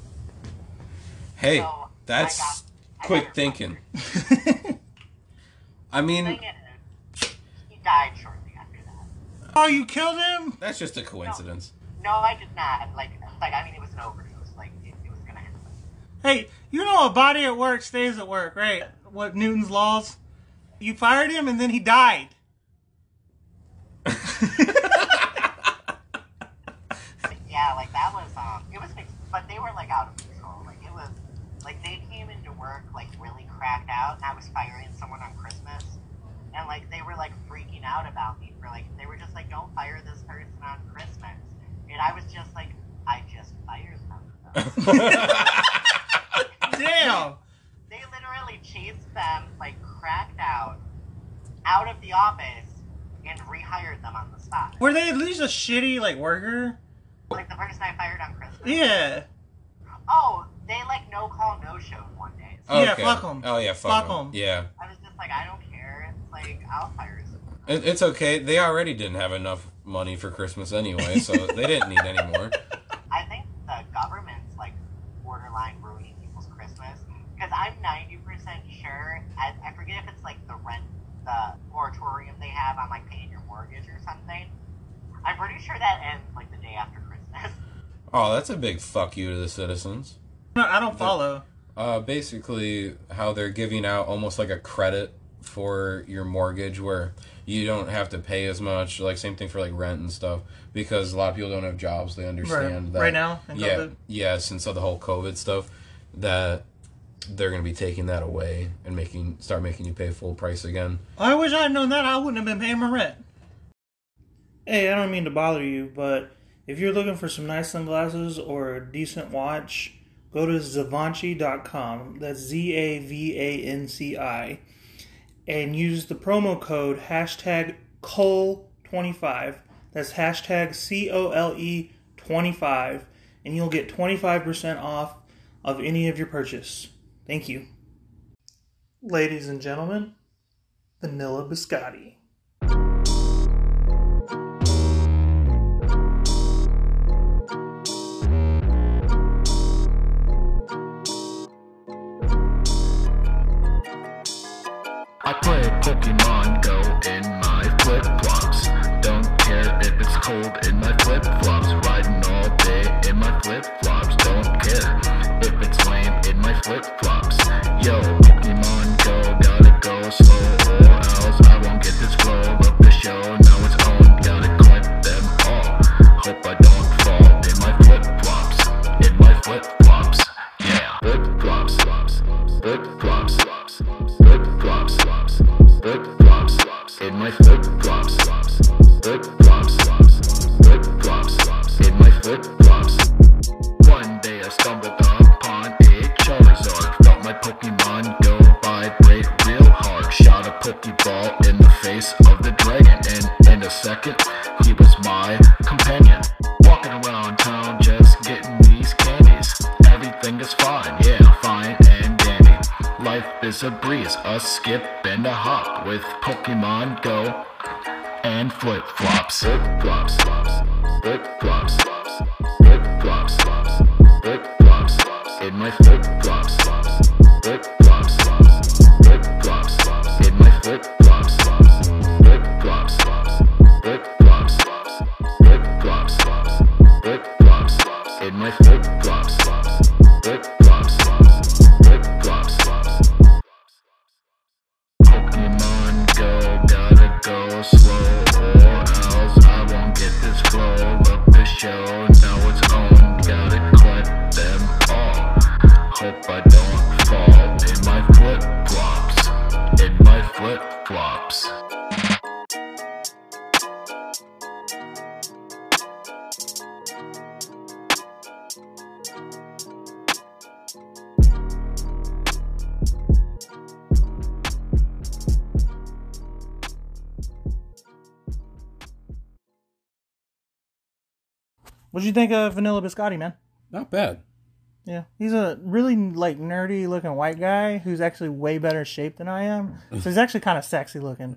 Hey, So, that's I got- I quick got thinking. fired. I mean, Thing is, he died shortly after that. Oh, you killed him? that's just a coincidence. No, I did not. Like, like I mean, it was an overdose. Like, it, it was gonna happen. Hey, you know a body at work stays at work, right? What Newton's laws? You fired him and then he died. Yeah, like that was um, it was, but they were like out of control. Like it was, like they came into work like really cracked out, and I was firing someone on Christmas, and like they were like freaking out about me for like they were just like, don't fire this person on Christmas, and I was just like, I just fired them. Damn. They literally chased them like cracked out, out of the office, and rehired them on the spot. Were they at least a shitty like worker? Like the person I fired on Christmas. Yeah. Oh, they like no call no showed one day. So Yeah, fuck 'em. Oh yeah, fuck, Fuck 'em. 'em. Yeah, I was just like, I don't care. It's like I'll fire someone. it, it's okay. They already didn't have enough money for Christmas anyway, so they didn't need any more. I think the government's like borderline ruining people's Christmas because I'm ninety percent sure. I, I forget if it's like the rent, the moratorium they have on like paying your mortgage or something. I'm Oh, that's a big fuck you to the citizens. No, I don't follow. Uh, basically, how they're giving out almost like a credit for your mortgage where you don't have to pay as much. Like, same thing for, like, rent and stuff. Because a lot of people don't have jobs. They understand right. that. Right now? In yeah, COVID? yeah, since of the whole COVID stuff, that they're going to be taking that away and making start making you pay full price again. I wish I had known that. I wouldn't have been paying my rent. Hey, I don't mean to bother you, but if you're looking for some nice sunglasses or a decent watch, go to Zavanci dot com. That's Z A V A N C I. And use the promo code hashtag C O L E twenty-five. That's hashtag C O L E twenty-five. And you'll get twenty-five percent off of any of your purchase. Thank you. Ladies and gentlemen, Vanilla Biscotti. I play Pokemon Go in my flip-flops. Don't care if it's cold in my flip-flops. Riding all day in my flip-flops. Don't care if it's lame in my flip-flops. Yo, Pokemon Go, gotta go slow or else I won't get this flow of the show. Now it's on, gotta collect them all. Hope I don't fall in my flip-flops. In my flip-flops, yeah. Flip-flops, flip-flops, flip-flops. Flip-flops, in my flip-flops, flip-flops, flip-flops, in my flip-flops. One day I stumbled upon a Charizard, felt my Pokemon Go vibrate real hard. Shot a Pokeball in the face of the dragon, and in a second, he was my companion. Walking around town just getting these candies. Everything is fine, yeah, fine and dandy. Life is a breeze, a skip and a hop with Pokemon Go and flip-flops. Flip-flops, flip-flops, flip-flops, flip-flops, in my flip-flops, flip-flops, flip-flops, in my flip-flops, flip-flops, flip-flops, flip-flops, flip-flops, in my flip-flops, flip-flops, flip-flops. Pokemon Go, gotta go slow or else I won't get this flow of the show. Now it's on, gotta collect them all. Hope I don't fall in my flip-flops, in my flip-flops. What'd you think of Vanilla Biscotti, man? Not bad. Yeah, he's a really like nerdy looking white guy who's actually way better shape than I am. So he's actually kind of sexy looking.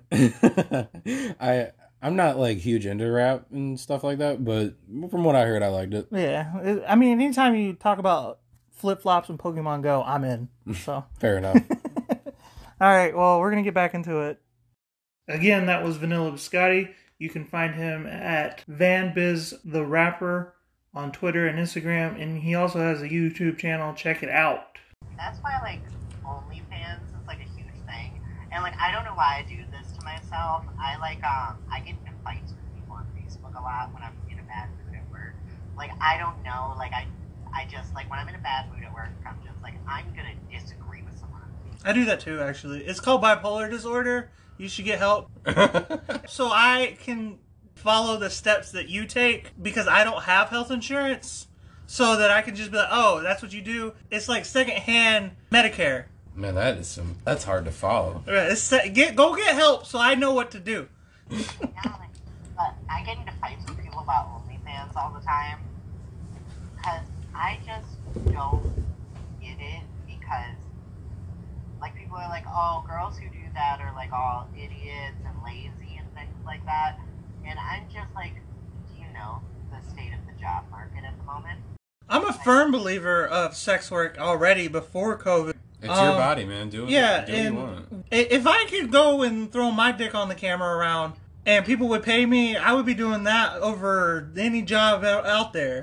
I I'm not like huge into rap and stuff like that, but from what I heard, I liked it. Yeah, it, I mean, anytime you talk about flip flops and Pokemon Go, I'm in. So Fair enough. all right, well, we're gonna get back into it. Again, that was Vanilla Biscotti. You can find him at VanBiz the Rapper on Twitter and Instagram, and he also has a YouTube channel. Check it out. That's why, like, OnlyFans is, like, a huge thing. And, like, I don't know why I do this to myself. I, like, um, I get in fights with people on Facebook a lot when I'm in a bad mood at work. Like, I don't know, like, I, I just, like, when I'm in a bad mood at work, I'm just, like, I'm gonna disagree with someone. I do that too, actually. It's called bipolar disorder. You should get help. So I can follow the steps that you take because I don't have health insurance, so that I can just be like, oh, that's what you do. It's like secondhand Medicare. Man, that is some. That's hard to follow. Right, it's, get go get help so I know what to do. Yeah, like, but I get into fights with people about OnlyFans all the time because I just don't get it. Because like people are like, oh, girls who do that are like all idiots and lazy and things like that. And I'm just like, do you know the state of the job market at the moment? I'm a firm believer of sex work already before COVID. It's um, your body, man. Do it. Yeah, do what you and want. if I could go and throw my dick on the camera around and people would pay me, I would be doing that over any job out out there.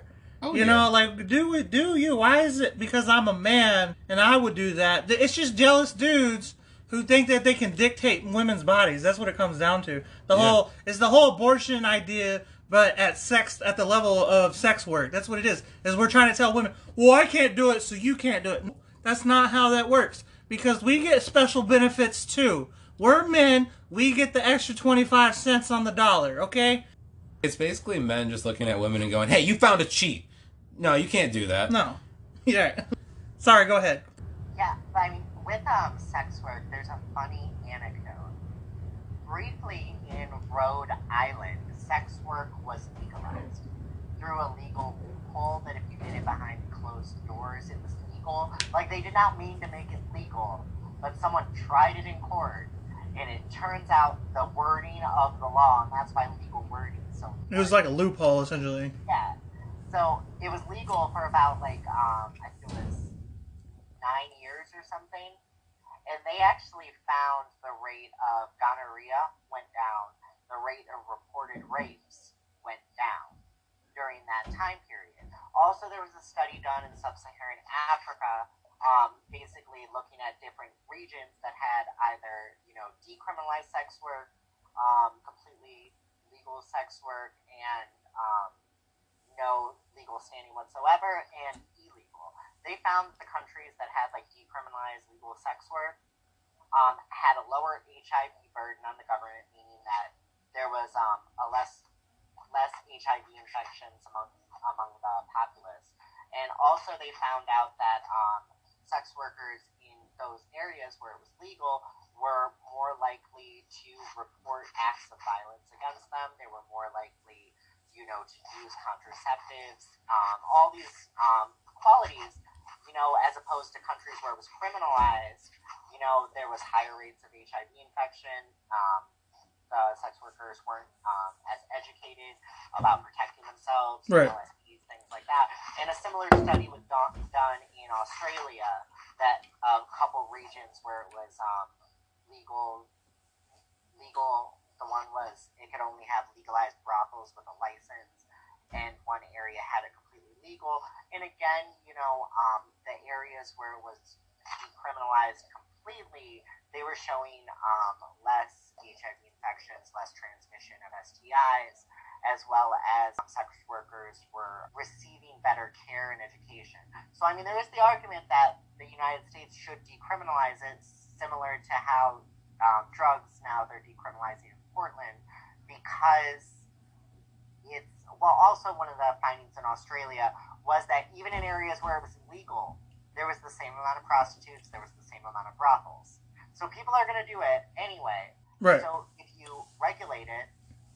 Oh, you yeah. know, like, do it, do you? Why is it because I'm a man and I would do that? It's just jealous dudes who think that they can dictate women's bodies. That's what it comes down to. The Yeah. whole it's the whole abortion idea, but at sex at the level of sex work. That's what it is. Is we're trying to tell women, well, I can't do it, so you can't do it. That's not how that works. Because we get special benefits too. We're men. We get the extra twenty-five cents on the dollar. Okay. It's basically men just looking at women and going, hey, you found a cheat. No, you can't do that. No. Yeah. Sorry. Go ahead. Yeah, but I mean, with um, sex work, there's a funny anecdote. Briefly in Rhode Island, sex work was legalized through a legal loophole that if you did it behind closed doors, it was legal. Like, they did not mean to make it legal, but someone tried it in court, and it turns out the wording of the law, and that's why legal wording is so important. It was like a loophole, essentially. Yeah. So it was legal for about like um I think it was nine years or something. And they actually found the rate of gonorrhea went down, the rate of reported rapes went down during that time period. Also, there was a study done in sub-Saharan Africa, um, basically looking at different regions that had either, you know, decriminalized sex work, um, completely legal sex work, and um, no legal standing whatsoever, and illegal. They found that the countries that had like decriminalized legal sex work um, had a lower H I V burden on the government, meaning that there was um, a less less H I V infections among among the populace. And also they found out that um, sex workers in those areas where it was legal were more likely to report acts of violence against them. They were more likely, you know, to use contraceptives, um, all these um, qualities, you know, as opposed to countries where it was criminalized, you know, there was higher rates of H I V infection. Um, the sex workers weren't um, as educated about protecting themselves, Right. you know, S T Ds, things like that. And a similar study was done, done in Australia, that a couple regions where it was um, legal, legal, the one was, it could only have legalized brothels with a license, and one area had it completely legal. And again, you know, um, the areas where it was decriminalized completely, they were showing um, less H I V infections, less transmission of S T Is, as well as sex workers were receiving better care and education. So, I mean, there is the argument that the United States should decriminalize it, similar to how um, drugs now they're decriminalizing in Portland, because it's, well, also one of the findings in Australia was that even in areas where it was illegal, there was the same amount of prostitutes, there was the same amount of brothels. So people are going to do it anyway. Right. So if you regulate it,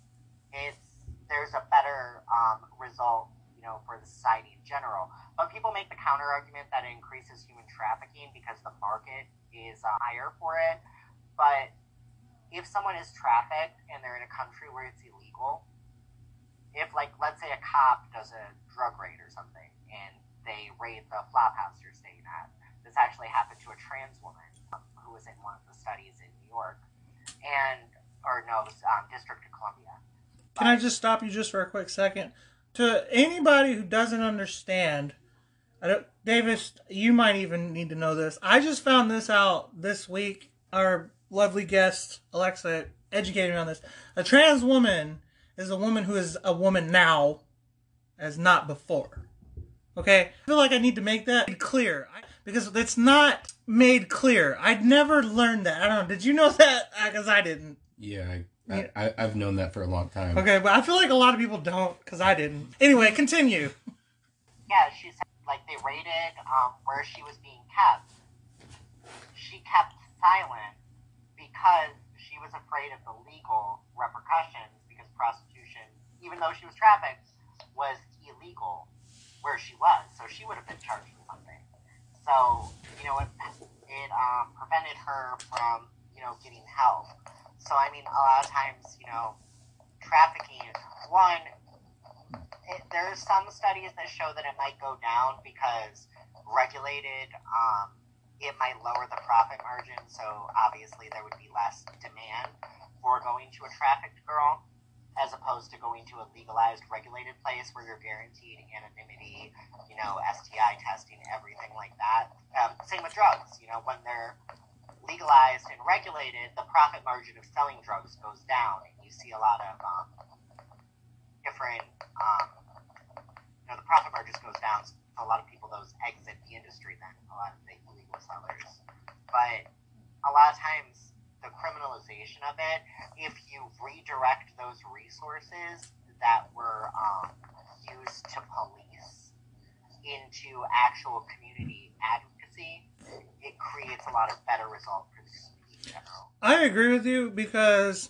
it's there's a better um, result, you know, for the society in general. But people make the counter argument that it increases human trafficking because the market is uh, higher for it. But if someone is trafficked and they're in a country where it's illegal, if, like, let's say a cop does a drug raid or something and they raid the flop house you're staying at, this actually happened to a trans woman um, who was in one of the studies in New York, and, or no, it was um, District of Columbia. Can I just stop you just for a quick second? To anybody who doesn't understand, I don't, Davis, you might even need to know this. I just found this out this week. Our lovely guest, Alexa, educated me on this. A trans woman is a woman who is a woman now, as not before. Okay? I feel like I need to make that clear. I, because it's not made clear. I'd never learned that. I don't know. Did you know that? Because I didn't. Yeah, I, I, I, I've known that for a long time. Okay, but I feel like a lot of people don't, because I didn't. Anyway, continue. Yeah, she said, like, they raided um, where she was being kept. She kept silent because she was afraid of the legal repercussions, because prostitution, even though she was trafficked, was illegal where she was. So she would have been charged with something. So, you know, it, it um, prevented her from, you know, getting help. So, I mean, a lot of times, you know, trafficking, one, it, there's some studies that show that it might go down because regulated, um, it might lower the profit margin. So, obviously, there would be less demand for going to a trafficked girl. as opposed to going to a legalized, regulated place where you're guaranteed anonymity, you know, S T I testing, everything like that. Um, same with drugs. You know, when they're legalized and regulated, the profit margin of selling drugs goes down, and you see a lot of um, different, um, you know, the profit margin goes down, so a lot of people, those exit the industry then, a lot of the illegal sellers. But a lot of times, the criminalization of it, if you redirect those resources that were um, used to police into actual community advocacy, it creates a lot of better results for the community in general. I agree with you because,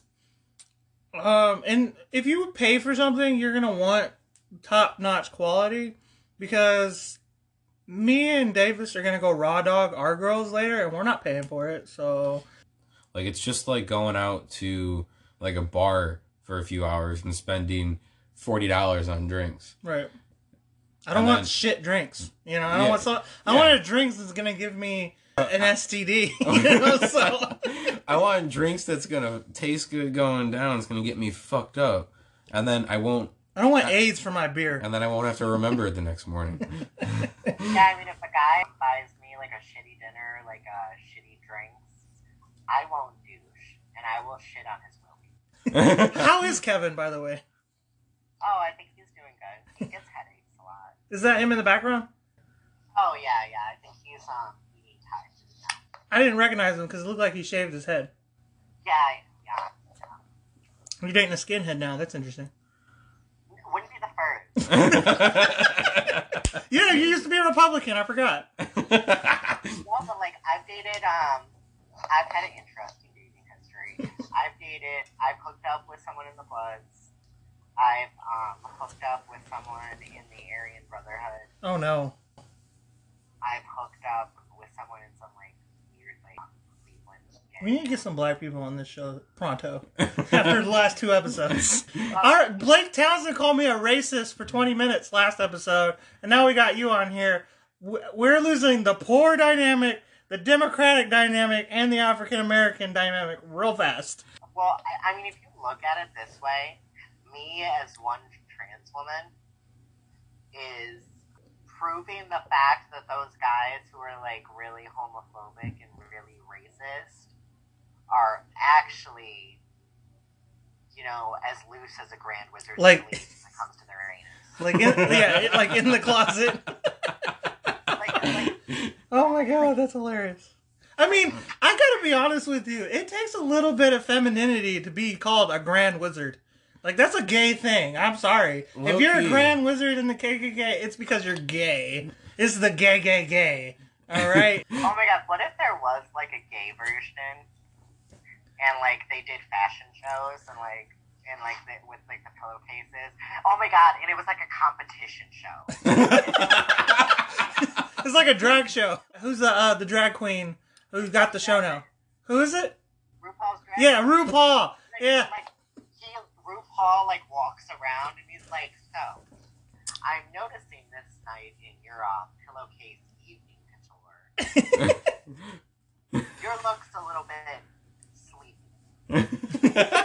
um, and if you pay for something, you're gonna want top-notch quality. Because me and Davis are gonna go raw dog our girls later, and we're not paying for it, so. Like, it's just like going out to, like, a bar for a few hours and spending forty dollars on drinks. Right. I don't And want then- shit drinks. You know, I don't Yeah. want so, I Yeah. want a drinks that's going to give me an S T D. You know, so. I want drinks that's going to taste good going down. It's going to get me fucked up. And then I won't, I don't want AIDS for my beer. and then I won't have to remember it the next morning. Yeah, I mean, if a guy buys me, like, a shitty dinner, like, a shitty drinks, I won't douche, and I will shit on his movie. How is Kevin, by the way? Oh, I think he's doing good. He gets headaches a lot. Is that him in the background? Oh, yeah, yeah, I think he's, um, eating Thai. I didn't recognize him because it looked like he shaved his head. Yeah, yeah, yeah. You're dating a skinhead now. That's interesting. Wouldn't be the first. Yeah, you used to be a Republican. I forgot. No, but, like, I've dated, um, I've had an interesting dating history. I've dated, I've hooked up with someone in the Bloods. I've, um, hooked up with someone in the Aryan Brotherhood. Oh, no. I've hooked up with someone in some, like, weird, like, Cleveland We need to get some black people on this show pronto. After the last two episodes. Our, Blake Townsend called me a racist for twenty minutes last episode, and now we got you on here. We're losing the poor dynamic, the Democratic dynamic, and the African American dynamic real fast. Well, I, I mean, if you look at it this way, me as one trans woman is proving the fact that those guys who are, like, really homophobic and really racist are actually, you know, as loose as a grand wizard's Like- sleeve when it comes to their anus. Like, in, yeah, like in the closet. Like, like, Oh my god, that's hilarious. I mean, I gotta be honest with you. It takes a little bit of femininity to be called a grand wizard. Like, that's a gay thing. I'm sorry. If you're a Low-key. grand wizard in the K K K, it's because you're gay. It's the gay, gay, gay. Alright? oh my god, what if there was, like, a gay version, and, like, they did fashion shows, and, like, and, like, the, with, like, the pillowcases? Oh my god, and it was, like, a competition show. It's like a drag show. Who's the uh, the drag queen who's got the show now? Who is it? RuPaul's Drag Yeah, RuPaul. Like, Yeah. Like, he, RuPaul, like, walks around, and he's like, so, I'm noticing this night in your, uh, pillowcase evening couture, your look's a little bit sleepy.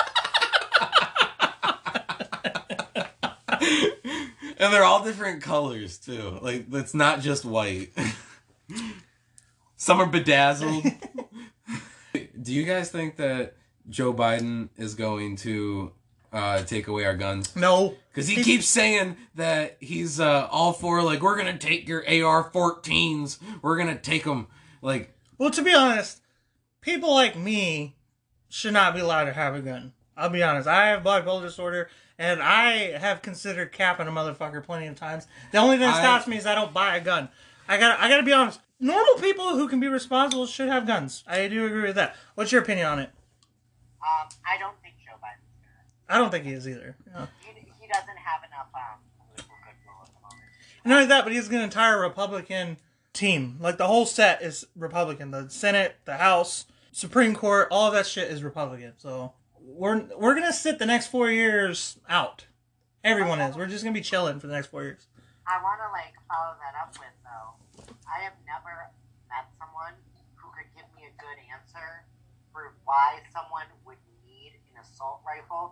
And they're all different colors, too. Like, it's not just white. Some are bedazzled. Do you guys think that Joe Biden is going to uh, take away our guns? No. Because he keeps saying that he's uh, all for, like, we're going to take your A R fourteens. We're going to take them. Like, Well, to be honest, people like me should not be allowed to have a gun. I'll be honest. I have bipolar disorder, and I have considered capping a motherfucker plenty of times. The only thing that I- stops me is I don't buy a gun. I got. I got to be honest. Normal people who can be responsible should have guns. I do agree with that. What's your opinion on it? Um, I don't think Joe Biden's gonna. I don't think he is either. Yeah. He, he doesn't have enough, um, political goodwill at the moment. And not only that, but he's an entire Republican team. Like, the whole set is Republican. The Senate, the House, Supreme Court, all of that shit is Republican. So we're we're gonna sit the next four years out. Everyone is. We're just gonna be chilling for the next four years. I want to, like, follow that up with, though, I have never met someone who could give me a good answer for why someone would need an assault rifle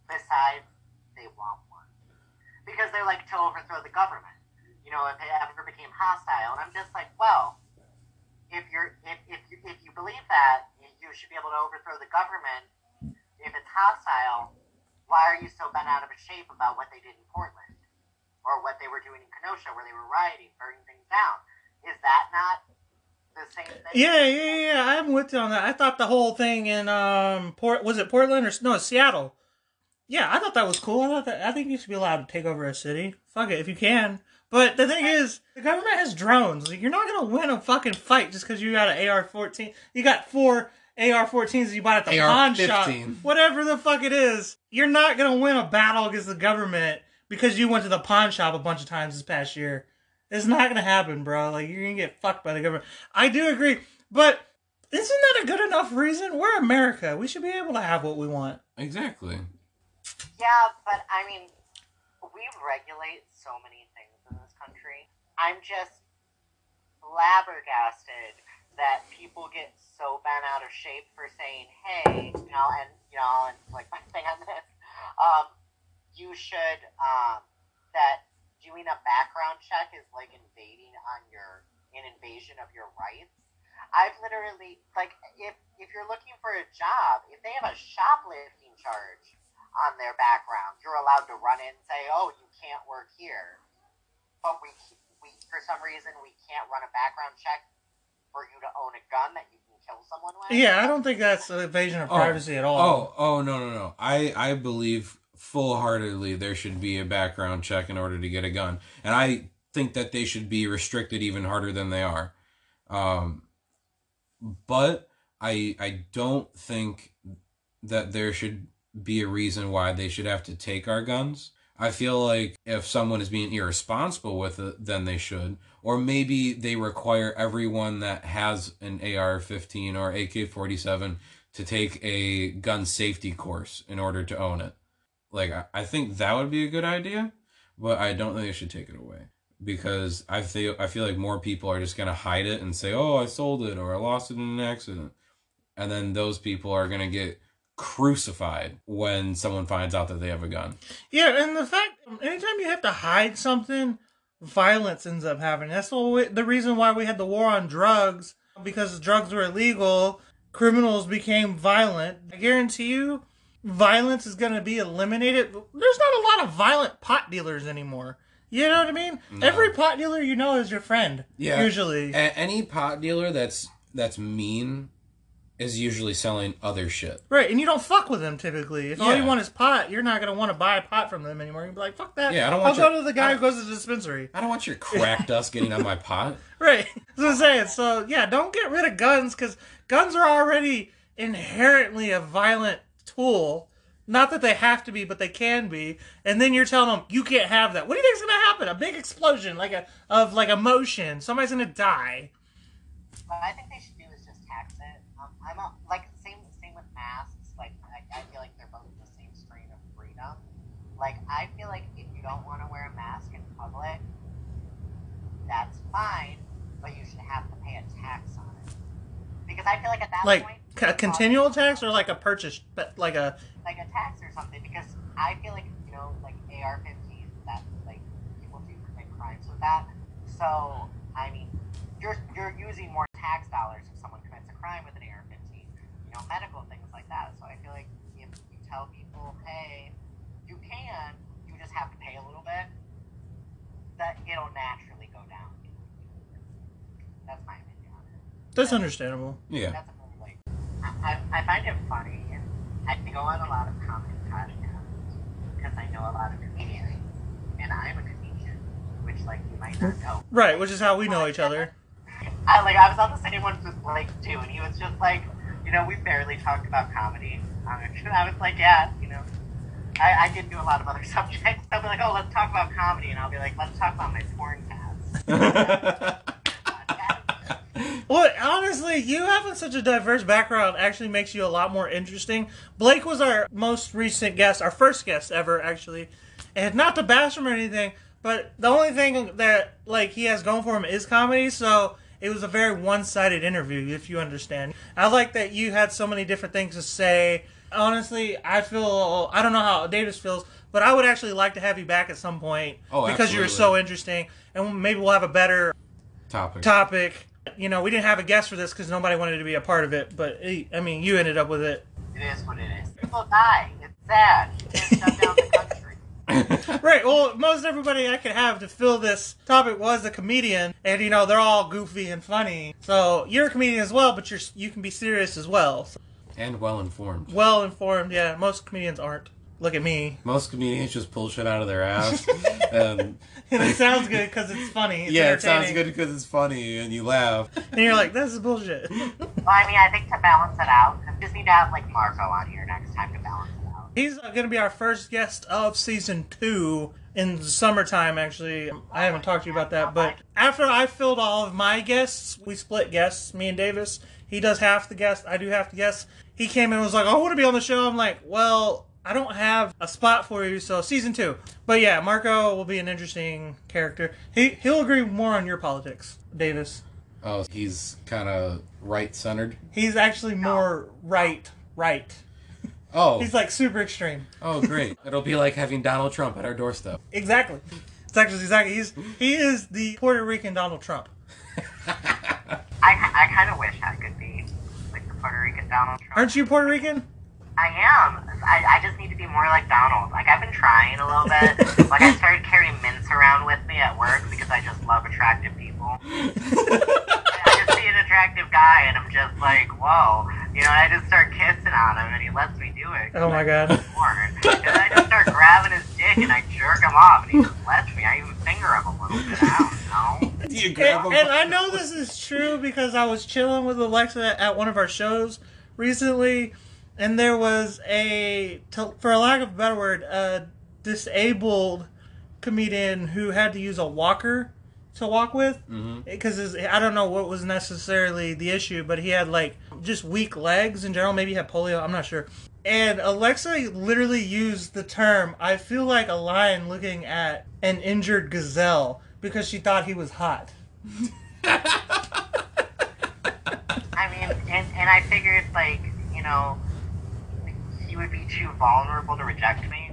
besides they want one. Because they're like, to overthrow the government. You know, if it ever became hostile. And I'm just like, well, if you're if, if, you, if you believe that, you should be able to overthrow the government if it's hostile. Why are you so bent out of shape about what they did in Portland? Or what they were doing in Kenosha, where they were rioting, burning things down? Is that not the same thing? Yeah, yeah, yeah. I'm with you on that. I thought the whole thing in um, Port was it Portland or no Seattle? Yeah, I thought that was cool. I thought that I think you should be allowed to take over a city. Fuck it if you can. But the thing is, the government has drones. Like, you're not gonna win a fucking fight just because you got an A R fourteen. You got four A R fourteens you bought at the pawn shop. Whatever the fuck it is, you're not gonna win a battle against the government because you went to the pawn shop a bunch of times this past year. It's not gonna happen, bro. Like, you're gonna get fucked by the government. I do agree, but isn't that a good enough reason? We're America. We should be able to have what we want. Exactly. Yeah, but I mean, we regulate so many things in this country. I'm just flabbergasted that people get so bent out of shape for saying, hey, you know, and, you know, and like my thing on this, um, you should, um, that doing a background check is like invading on your, an invasion of your rights. I've literally, like, if, if you're looking for a job, if they have a shoplifting charge on their background, you're allowed to run in and say, oh, you can't work here. But we, we for some reason, we can't run a background check for you to own a gun that you can kill someone with. Yeah, I don't think that's an invasion of privacy oh, at all. Oh, oh, no, no, no. I, I believe full-heartedly there should be a background check in order to get a gun. And I think that they should be restricted even harder than they are. Um, but I I don't think that there should be a reason why they should have to take our guns. I feel like if someone is being irresponsible with it, then they should. Or maybe they require everyone that has an A R fifteen or A K forty-seven to take a gun safety course in order to own it. Like, I think that would be a good idea, but I don't think they should take it away. Because I feel I feel like more people are just going to hide it and say, oh, I sold it or I lost it in an accident. And then those people are going to get crucified when someone finds out that they have a gun. Yeah, and the fact, anytime you have to hide something, violence ends up happening. That's the, way, the reason why we had the war on drugs. Because drugs were illegal, criminals became violent. I guarantee you, violence is going to be eliminated. There's not a lot of violent pot dealers anymore. You know what I mean? No. Every pot dealer you know is your friend. Yeah. Usually. A- any pot dealer that's that's mean is usually selling other shit. Right, and you don't fuck with them typically. If yeah. all you want is pot, you're not going to want to buy pot from them anymore. You'll be like, fuck that. Yeah, I don't want I'll your, go to the guy who goes to the dispensary. I don't want your crack dust getting on my pot. Right. That's what I'm saying. So, yeah, don't get rid of guns, because guns are already inherently a violent tool. Not that they have to be, but they can be. And then you're telling them, you can't have that. What do you think's going to happen? A big explosion like a of like emotion. Somebody's going to die. What I think they should do is just tax it. Um, I'm a, like, same same with masks. Like, I, I feel like they're both the same strain of freedom. Like, I feel like if you don't want to wear a mask in public, that's fine, but you should have to pay a tax on it. Because I feel like at that like, point... Like a continual tax or like a purchase, but like a... Like a tax or something, because I feel like, you know, like A R fifteen, that, like, people do commit crimes with that. So, I mean, you're you're using more tax dollars if someone commits a crime with an A R fifteen, you know, medical things like that. So I feel like if you tell people, hey, you can, you just have to pay a little bit, that it'll naturally go down. That's my opinion on it. That's understandable. Yeah. That's a little, like, I, I find it funny, and I go on a lot of comedy podcasts because I know a lot of comedians, and I'm a comedian, which, like, you might not know. Right, which is how we know each other. I like I was on the same one with Blake too, and he was just like, you know, we barely talked about comedy. Um, and I was like, yeah, you know, I, I did do a lot of other subjects. They'll be like, oh, let's talk about comedy, and I'll be like, let's talk about my porn tabs. Well, honestly, you having such a diverse background actually makes you a lot more interesting. Blake was our most recent guest, our first guest ever, actually. And not to bash him or anything, but the only thing that like he has going for him is comedy, so it was a very one-sided interview, if you understand. I like that you had so many different things to say, honestly, I feel, I don't know how Davis feels, but I would actually like to have you back at some point. Oh, because you were absolutely. so interesting. And maybe we'll have a better Topic. topic. You know, we didn't have a guest for this because nobody wanted to be a part of it. But, I mean, you ended up with it. It is what it is. People die. It's sad. You can't shut down the country. Right, well, most everybody I could have to fill this topic was a comedian, and, you know, they're all goofy and funny. So, you're a comedian as well, but you're you can be serious as well. So, And well informed. well informed, yeah. Most comedians aren't. Look at me. Most comedians just pull shit out of their ass. and And it sounds good because it's funny. It's yeah, it sounds entertaining. good because it's funny and you laugh. And you're like, this is bullshit. Well, I mean, I think to balance it out, we just need to have, like, Marco on here next time to balance it out. He's uh, going to be our first guest of season two in the summertime, actually. I haven't talked to you about that, but after I filled all of my guests, we split guests, me and Davis. He does half the guests, I do half the guests. He came in and was like, I want to be on the show. I'm like, well, I don't have a spot for you, so season two. But yeah, Marco will be an interesting character. He, he'll agree more on your politics, Davis. Oh, he's kind of right-centered? He's actually more right, right. Oh. He's like super extreme. Oh, great. It'll be like having Donald Trump at our doorstep. Exactly. It's actually exactly. He's he is the Puerto Rican Donald Trump. I, I kind of wish I could be, like, the Puerto Rican Donald Trump. Aren't you Puerto Rican? I am. I, I just need to be more like Donald. Like, I've been trying a little bit. Like, I started carrying mints around with me at work because I just love attractive people. I just see an attractive guy and I'm just like, whoa. You know, and I just start kissing on him and he lets me do it. Oh my god. Porn. And then I just start grabbing his dick and I jerk him off and he just lets me. I even finger him a little bit. I don't know. You grab And, him. and I know this is true because I was chilling with Alexa at one of our shows recently, and there was a, to, for a lack of a better word, a disabled comedian who had to use a walker to walk with, because mm-hmm. I don't know what was necessarily the issue, but he had like just weak legs in general. Maybe he had polio. I'm not sure. And Alexa literally used the term, I feel like a lion looking at an injured gazelle, because she thought he was hot. I mean, and, and I figured, like, you know, he would be too vulnerable to reject me.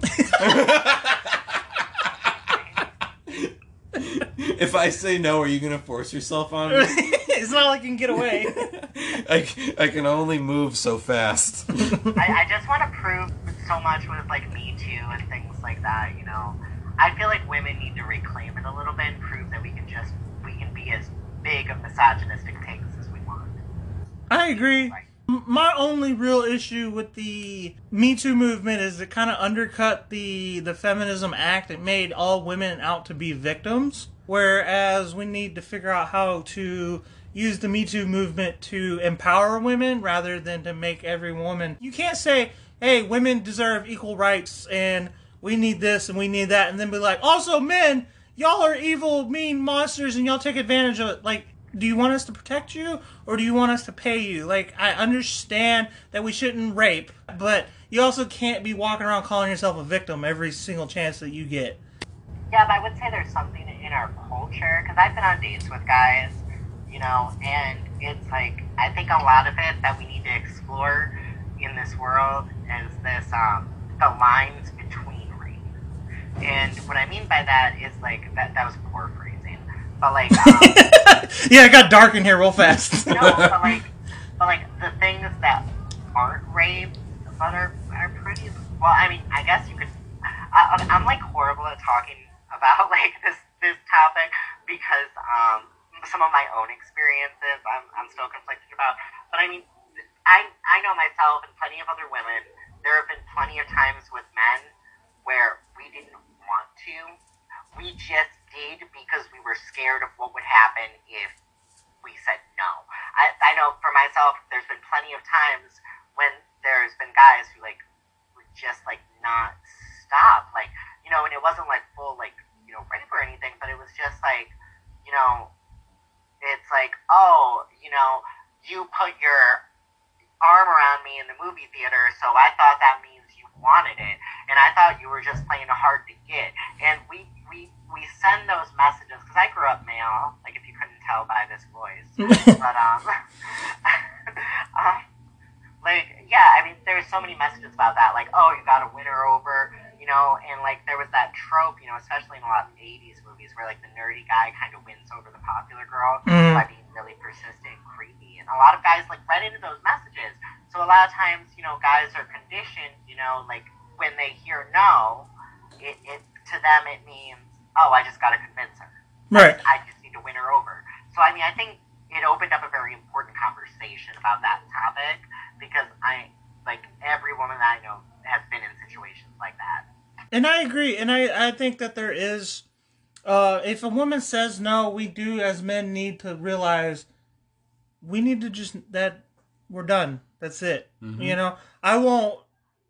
If I say no, are you going to force yourself on me? It's not like you can get away. I, I can only move so fast. I, I just want to prove so much with, like, Me Too and things like that, you know. I feel like women need to reclaim it a little bit and prove that we can just, we can be as big of misogynistic pigs as we want. I agree. My only real issue with the Me Too movement is it kind of undercut the, the Feminism Act. It made all women out to be victims, whereas we need to figure out how to use the Me Too movement to empower women rather than to make every woman... You can't say, hey, women deserve equal rights and we need this and we need that, and then be like, also men, y'all are evil, mean monsters and y'all take advantage of it. Like, do you want us to protect you or do you want us to pay you? Like, I understand that we shouldn't rape, but you also can't be walking around calling yourself a victim every single chance that you get. Yeah, but I would say there's something in our culture, because I've been on dates with guys, you know, and it's like, I think a lot of it that we need to explore in this world is this, um, the lines between rape. And what I mean by that is, like, that, that was poor phrasing, but, like, um... yeah, it got dark in here real fast. No, but, like, but, like, the things that aren't rape, but are, are pretty, well, I mean, I guess you could, I, I'm, like, horrible at talking about, like, this, this topic, because, um, some of my own experiences I'm, I'm still conflicted about, but I mean, I, I know myself and plenty of other women, there have been plenty of times with men where we didn't want to. We just did because we were scared of what would happen if we said no. I, I know for myself, there's been plenty of times when there's been guys who, like, would just, like, not stop. Like, you know, and it wasn't, like, full, like, you know, rape or anything, but it was just, like, you know, it's like, oh, you know, you put your arm around me in the movie theater, so I thought that means you wanted it, and I thought you were just playing hard to get. And we we we send those messages, because I grew up male, like, if you couldn't tell by this voice, but um, um Like, yeah, I mean, there's so many messages about that. Like, oh, you got to win her over, you know, and like there was that trope, you know, especially in a lot of eighties movies where like the nerdy guy kind of wins over the popular girl Mhm. by being really persistent and creepy. And a lot of guys like read into those messages. So a lot of times, you know, guys are conditioned, you know, like when they hear no, it, it to them it means, oh, I just got to convince her. Right. I just need to win her over. So I mean, I think it opened up a very important conversation about that topic because I like every woman that I know has been in situations like that. And I agree. And I, I think that there is, uh, if a woman says no, we do as men need to realize we need to just, that we're done. That's it. Mhm. You know, I won't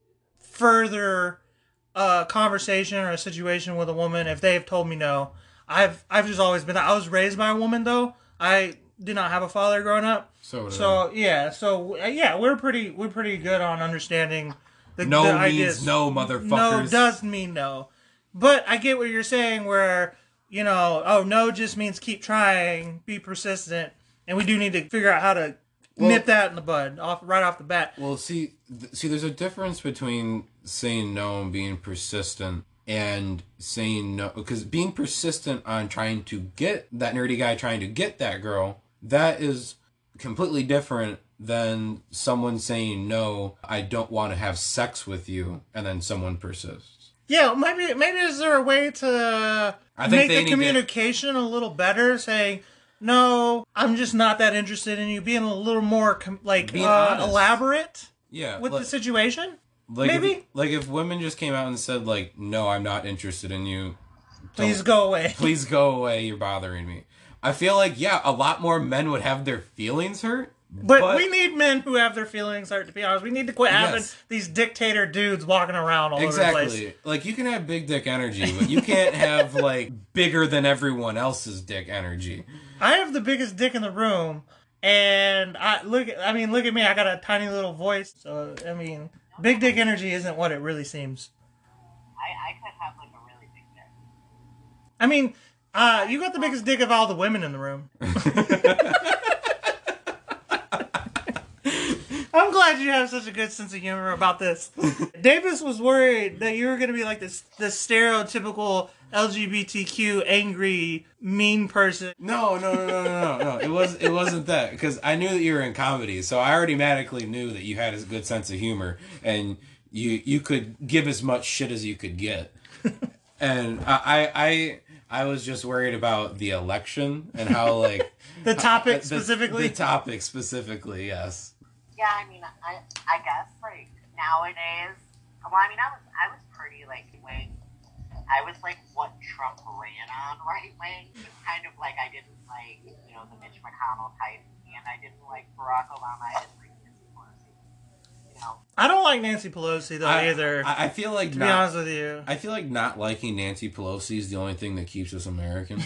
further a conversation or a situation with a woman if they have told me no. I've, I've just always been, I was raised by a woman though. I did not have a father growing up. So, did I. So yeah, so uh, yeah, we're pretty we're pretty good on understanding the No the means ideas. no, No motherfuckers. does mean no, but I get what you're saying. Where you know, oh no just means keep trying, be persistent, and we do need to figure out how to Well- nip that in the bud off right off the bat. Well, see, th- see, there's a difference between saying no and being persistent, and saying no, because being persistent on trying to get that nerdy guy, trying to get that girl, that is completely different than someone saying no, I don't want to have sex with you, and then someone persists. Yeah, maybe maybe is there a way to I think make they the need to- communication a little better? Saying no, I'm just not that interested in you. Being a little more com- like Being uh, honest. elaborate Yeah, with like, the situation. like maybe? if, like if women just came out and said like, no, I'm not interested in you. Please don't- go away. Please go away. You're bothering me. I feel like, yeah, a lot more men would have their feelings hurt. But, But- we need men who have their feelings hurt, to be honest. We need to quit having Yes. these dictator dudes walking around all over the place. Exactly. Like, you can have big dick energy, but you can't have, like, bigger than everyone else's dick energy. I have the biggest dick in the room, and I look. I mean, look at me. I got a tiny little voice, so I mean, big dick energy isn't what it really seems. I, I could have like a really big dick. I mean, uh, you got the biggest dick of all the women in the room. I'm glad you have such a good sense of humor about this. Davis was worried that you were going to be like this, this stereotypical L G B T Q angry, mean person. No, no, no, no, no, no, no. It was it wasn't that, because I knew that you were in comedy, so I already automatically knew that you had a good sense of humor, and you you could give as much shit as you could get. And I I I was just worried about the election and how like The topic the- specifically. The topic specifically, yes. Yeah, I mean, I I guess like nowadays. Well, I mean, I was I was pretty like wing. I was like what Trump ran on right wing. It's kind of like I didn't like you know the Mitch McConnell type, and I didn't like Barack Obama. I didn't like Nancy Pelosi. You know, I don't like Nancy Pelosi though I, either. I, I feel like to be not, honest with you, I feel like not liking Nancy Pelosi is the only thing that keeps us American.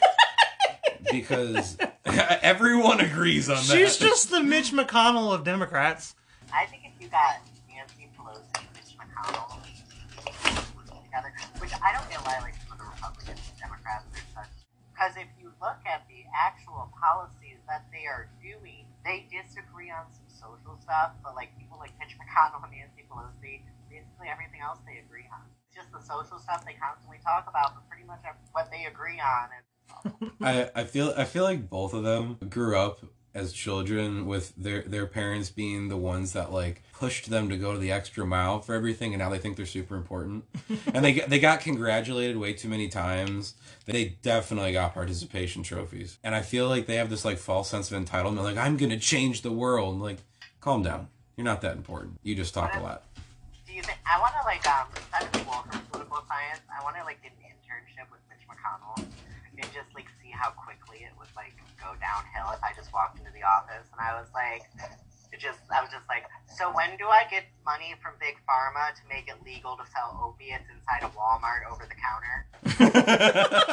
Because everyone agrees on that. she's just the Mitch McConnell of Democrats. I think if you got Nancy Pelosi, Mitch McConnell together, which I don't get why like some of the Republicans and Democrats are such. Because if you look at the actual policies that they are doing, they disagree on some social stuff, but like people like Mitch McConnell and Nancy Pelosi, basically everything else they agree on. It's just the social stuff they constantly talk about, but pretty much what they agree on is. I, I feel I feel like both of them grew up as children with their their parents being the ones that like pushed them to go to the extra mile for everything, and now they think they're super important. And they get- they got congratulated way too many times. They definitely got participation trophies, and I feel like they have this like false sense of entitlement. Like, I'm gonna change the world. Like, calm down. You're not that important. You just talk a lot. Do you think I want to like um instead of school for political science, I want to like get an internship with Mitch McConnell and just like see how quickly it would like go downhill if I just walked into the office and I was like, it just I was just like, so when do I get money from Big Pharma to make it legal to sell opiates inside a Walmart over the counter?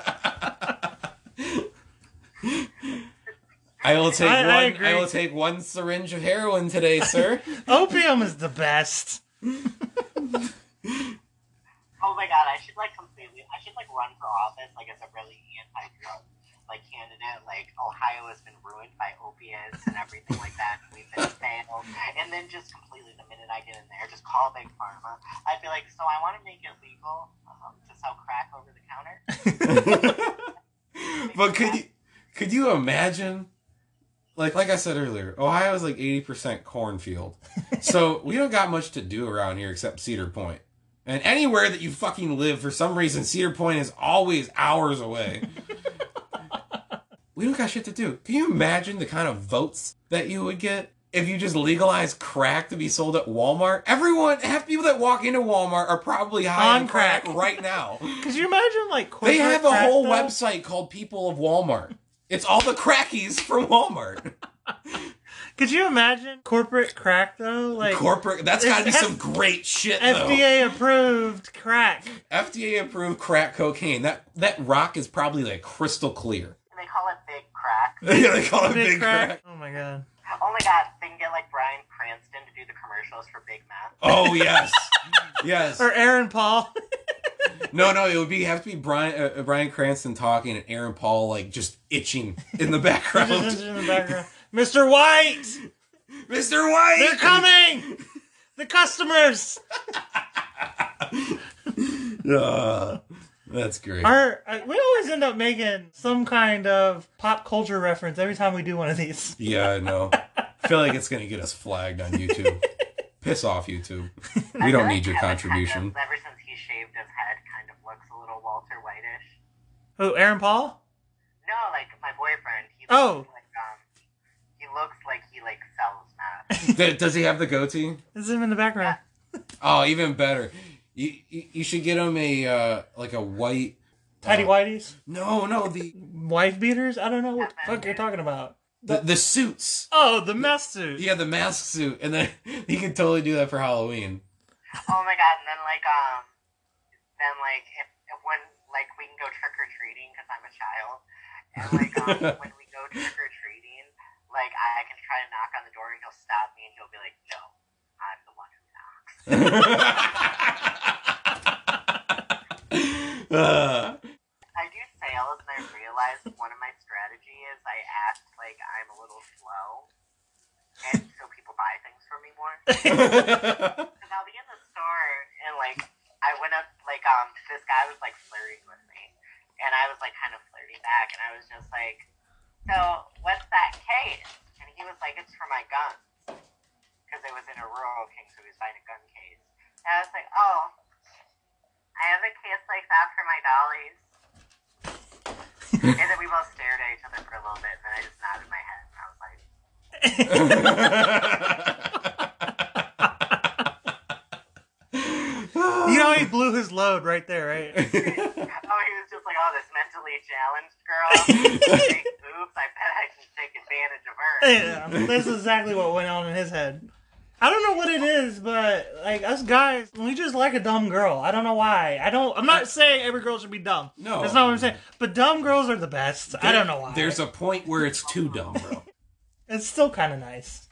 I will take I- I one. agree. I will take one syringe of heroin today, sir. Opium is the best. Oh my god, I should like completely, I should like run for office like as a really anti-drug, like candidate, like Ohio has been ruined by opiates and everything like that, and we've been failed. And then just completely, the minute I get in there, just call Big Pharma. I'd be like, so I want to make it legal um, to sell crack over the counter. But could you could you imagine? Like like I said earlier, Ohio is like eighty percent cornfield. So we don't got much to do around here except Cedar Point. And anywhere that you fucking live, for some reason, Cedar Point is always hours away. We don't got shit to do. Can you imagine the kind of votes that you would get if you just legalized crack to be sold at Walmart? Everyone, half people that walk into Walmart are probably high on, on crack. crack right now. Could you imagine, like, they have a whole though? website called People of Walmart. It's all the crackies from Walmart. Could you imagine corporate crack, though? Like corporate, that's got to be F- some great shit, though. F D A approved crack. F D A approved crack cocaine. That that rock is probably like crystal clear. They call it big crack. Yeah, they call it big, big crack. crack. Oh my god. Oh my god, they can get like Bryan Cranston to do the commercials for Big Meth. Oh yes, yes. Or Aaron Paul. No, no, it would be have to be Brian uh, Bryan Cranston talking and Aaron Paul like just itching in the background. Just in the background. Mister White! Mister White! They're coming! The customers! uh, that's great. Our, uh, we always end up making some kind of pop culture reference every time we do one of these. Yeah, I know. I feel like it's going to get us flagged on YouTube. Piss off, YouTube. We don't need your contribution. Kind of, ever since he shaved his head, kind of looks a little Walter White-ish. Who, Aaron Paul? No, like my boyfriend. He oh. Like, um, he looks like he like sells meth. Does he have the goatee? This is him in the background. Oh, even better. You you, you should get him a uh, like a white tidy uh, whities. No, no, the wife beaters. I don't know what the fuck you're talking about. The the suits. Oh, the mask suit. Yeah, the mask suit, and then he can totally do that for Halloween. Oh my god! And then like um, then like if, if when like we can go trick or treating because I'm a child, and like um, when we go trick or treating, like I can try to knock on the door and he'll stop me and he'll be like, "No, I'm the one who knocks." uh. I do sales, and I realized one of my strategy is I act like I'm a little slow, and so people buy things from me more. Because I'll be in the store, and like I went up, like um, this guy was like flirting with me, and I was like kind of flirting back, and I was just like, "So what's that case?" And he was like, "It's for my guns," because it was in a Rural King, so he was buying a gun case. And I was like, "Oh, I have a case like that for my dollies." And then we both stared at each other for a little bit, and then I just nodded my head, and I was like... You know, he blew his load right there, right? Oh, he was just like, "Oh, this mentally challenged girl, big boobs, I bet I can take advantage of her." Yeah, that's exactly what went on in his head. I don't know what it is, but like us guys, we just like a dumb girl. I don't know why. I don't. I'm not saying every girl should be dumb. No, that's not what I'm saying. But dumb girls are the best. There, I don't know why. There's a point where it's too dumb, bro. It's still kind of nice.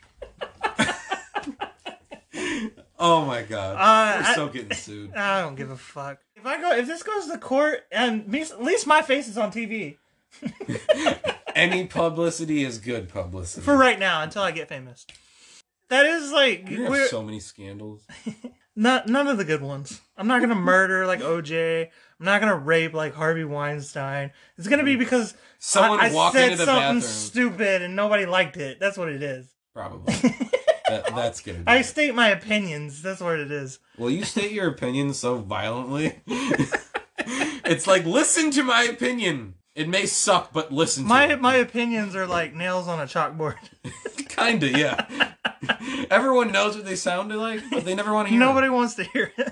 Oh my god, uh, we're I, so getting sued. I don't give a fuck. If I go, if this goes to court, and me, at least my face is on T V. Any publicity is good publicity for right now until I get famous. That is like you have so many scandals. Not none of the good ones. I'm not gonna murder like O J. I'm not gonna rape like Harvey Weinstein. It's gonna be because someone I, I walked said into the something bathroom stupid and nobody liked it. That's what it is. Probably. that, that's gonna be I it. state my opinions. That's what it is. Well, you state your opinion so violently. It's like, listen to my opinion. It may suck, but listen to my it. my opinions are like nails on a chalkboard. Kinda, yeah. Everyone knows what they sounded like, but they never want to hear Nobody them. wants to hear it.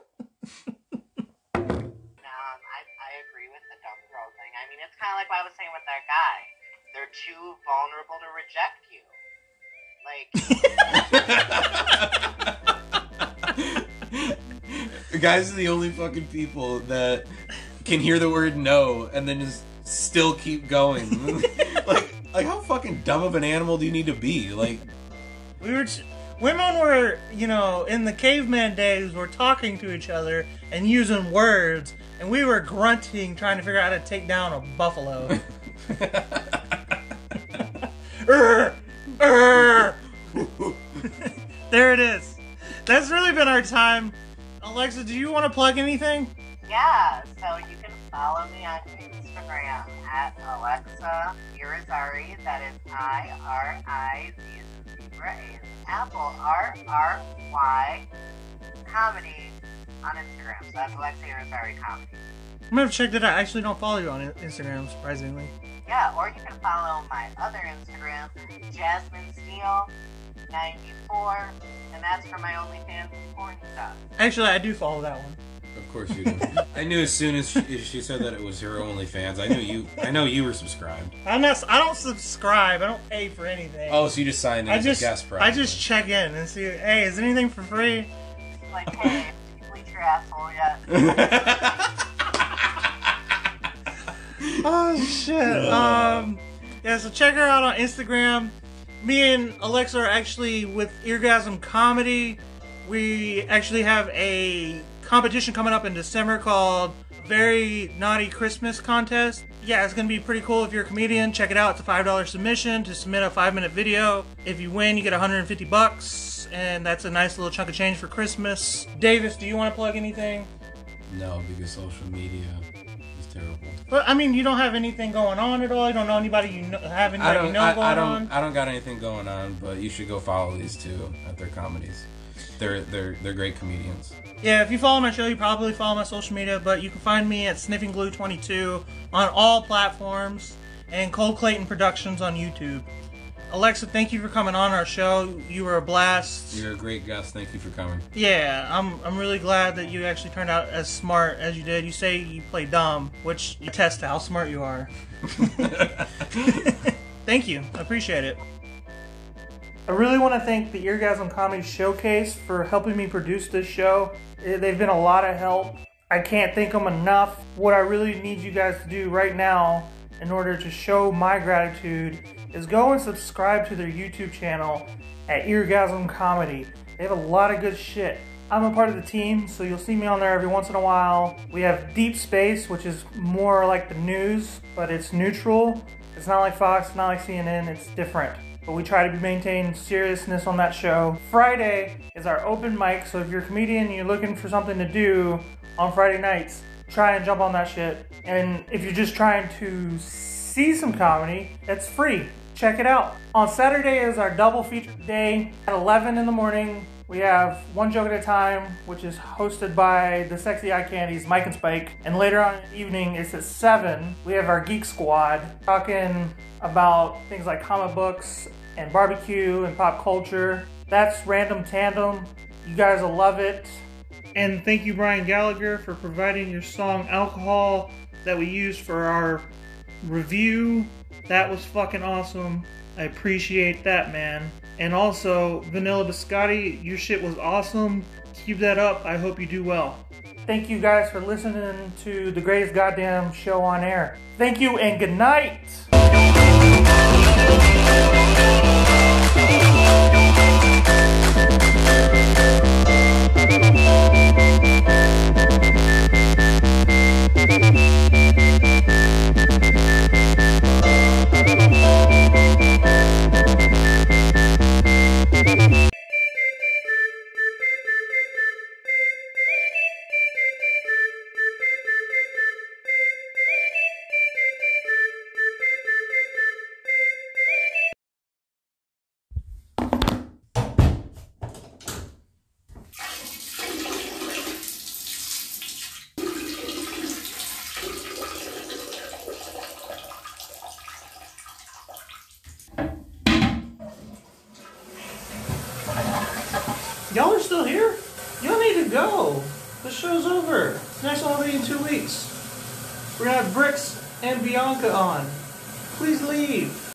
Um, I, I agree with the dumb girl thing. I mean, it's kind of like what I was saying with that guy. They're too vulnerable to reject you. Like... The guys are the only fucking people that can hear the word no and then just still keep going. like, like how fucking dumb of an animal do you need to be? Like... We were, ch- women were, you know, in the caveman days, were talking to each other and using words, and we were grunting, trying to figure out how to take down a buffalo. Urgh, urgh. There it is. That's really been our time. Alexa, do you want to plug anything? Yeah, so you can follow me on Instagram at Alexa Irizarry. That is I R I Z as in zebra, A as in apple, R R Y comedy on Instagram. So that's Alexa Irizarry comedy. I'm gonna check that out. I actually don't follow you on Instagram, surprisingly. Yeah, or you can follow my other Instagram, Jasmine Steele ninety-four, and that's for my OnlyFans and porn stuff. Actually, I do follow that one. Of course you do. I knew as soon as she, she said that it was her OnlyFans, I knew you. I know you were subscribed. I'm not. I don't subscribe. I don't pay for anything. Oh, so you just signed in I as just, a guest, probably. I just check in and see. Hey, is anything for free? Like, hey, did you bleach your asshole yet? Oh shit. Um, yeah. So check her out on Instagram. Me and Alexa are actually with Eargasm Comedy. We actually have a competition coming up in December called Very Naughty Christmas Contest. Yeah, it's gonna be pretty cool if you're a comedian. Check it out. It's a five dollar submission to submit a five minute video. If you win, you get one hundred fifty bucks, and that's a nice little chunk of change for Christmas. Davis, do you want to plug anything? No, because social media is terrible. But I mean, you don't have anything going on at all. You don't know anybody you know, have anybody I don't. you know I, going I don't. on. I don't got anything going on, but you should go follow these two at their comedies. They're they're they're great comedians. Yeah, if you follow my show, you probably follow my social media, but you can find me at Sniffing Glue twenty-two on all platforms and Cole Clayton Productions on YouTube. Alexa, thank you for coming on our show. You were a blast. You're a great guest. Thank you for coming. Yeah, I'm I'm really glad that you actually turned out as smart as you did. You say you play dumb, which you test how smart you are. Thank you. I appreciate it. I really want to thank the Eargasm Comedy Showcase for helping me produce this show. They've been a lot of help. I can't thank them enough. What I really need you guys to do right now in order to show my gratitude is go and subscribe to their YouTube channel at Eargasm Comedy. They have a lot of good shit. I'm a part of the team, so you'll see me on there every once in a while. We have Deep Space, which is more like the news, but it's neutral. It's not like Fox, it's not like C N N, it's different. But we try to maintain seriousness on that show. Friday is our open mic, so if you're a comedian and you're looking for something to do on Friday nights, try and jump on that shit. And if you're just trying to see some comedy, it's free. Check it out. On Saturday is our double feature day. At eleven in the morning, we have One Joke at a Time, which is hosted by the Sexy Eye Candies, Mike and Spike. And later on in the evening, it's at seven. We have our Geek Squad, talking about things like comic books and barbecue and pop culture. That's Random Tandem. You guys will love it. And thank you, Brian Gallagher, for providing your song Alcohol that we used for our review. That was fucking awesome. I appreciate that, man. And also, Vanilla Biscotti, your shit was awesome. Keep that up. I hope you do well. Thank you guys for listening to the greatest goddamn show on air. Thank you and good night. Y'all are still here? Y'all need to go. The show's over. Next one will be in two weeks. We're gonna have Bricks and Bianca on. Please leave.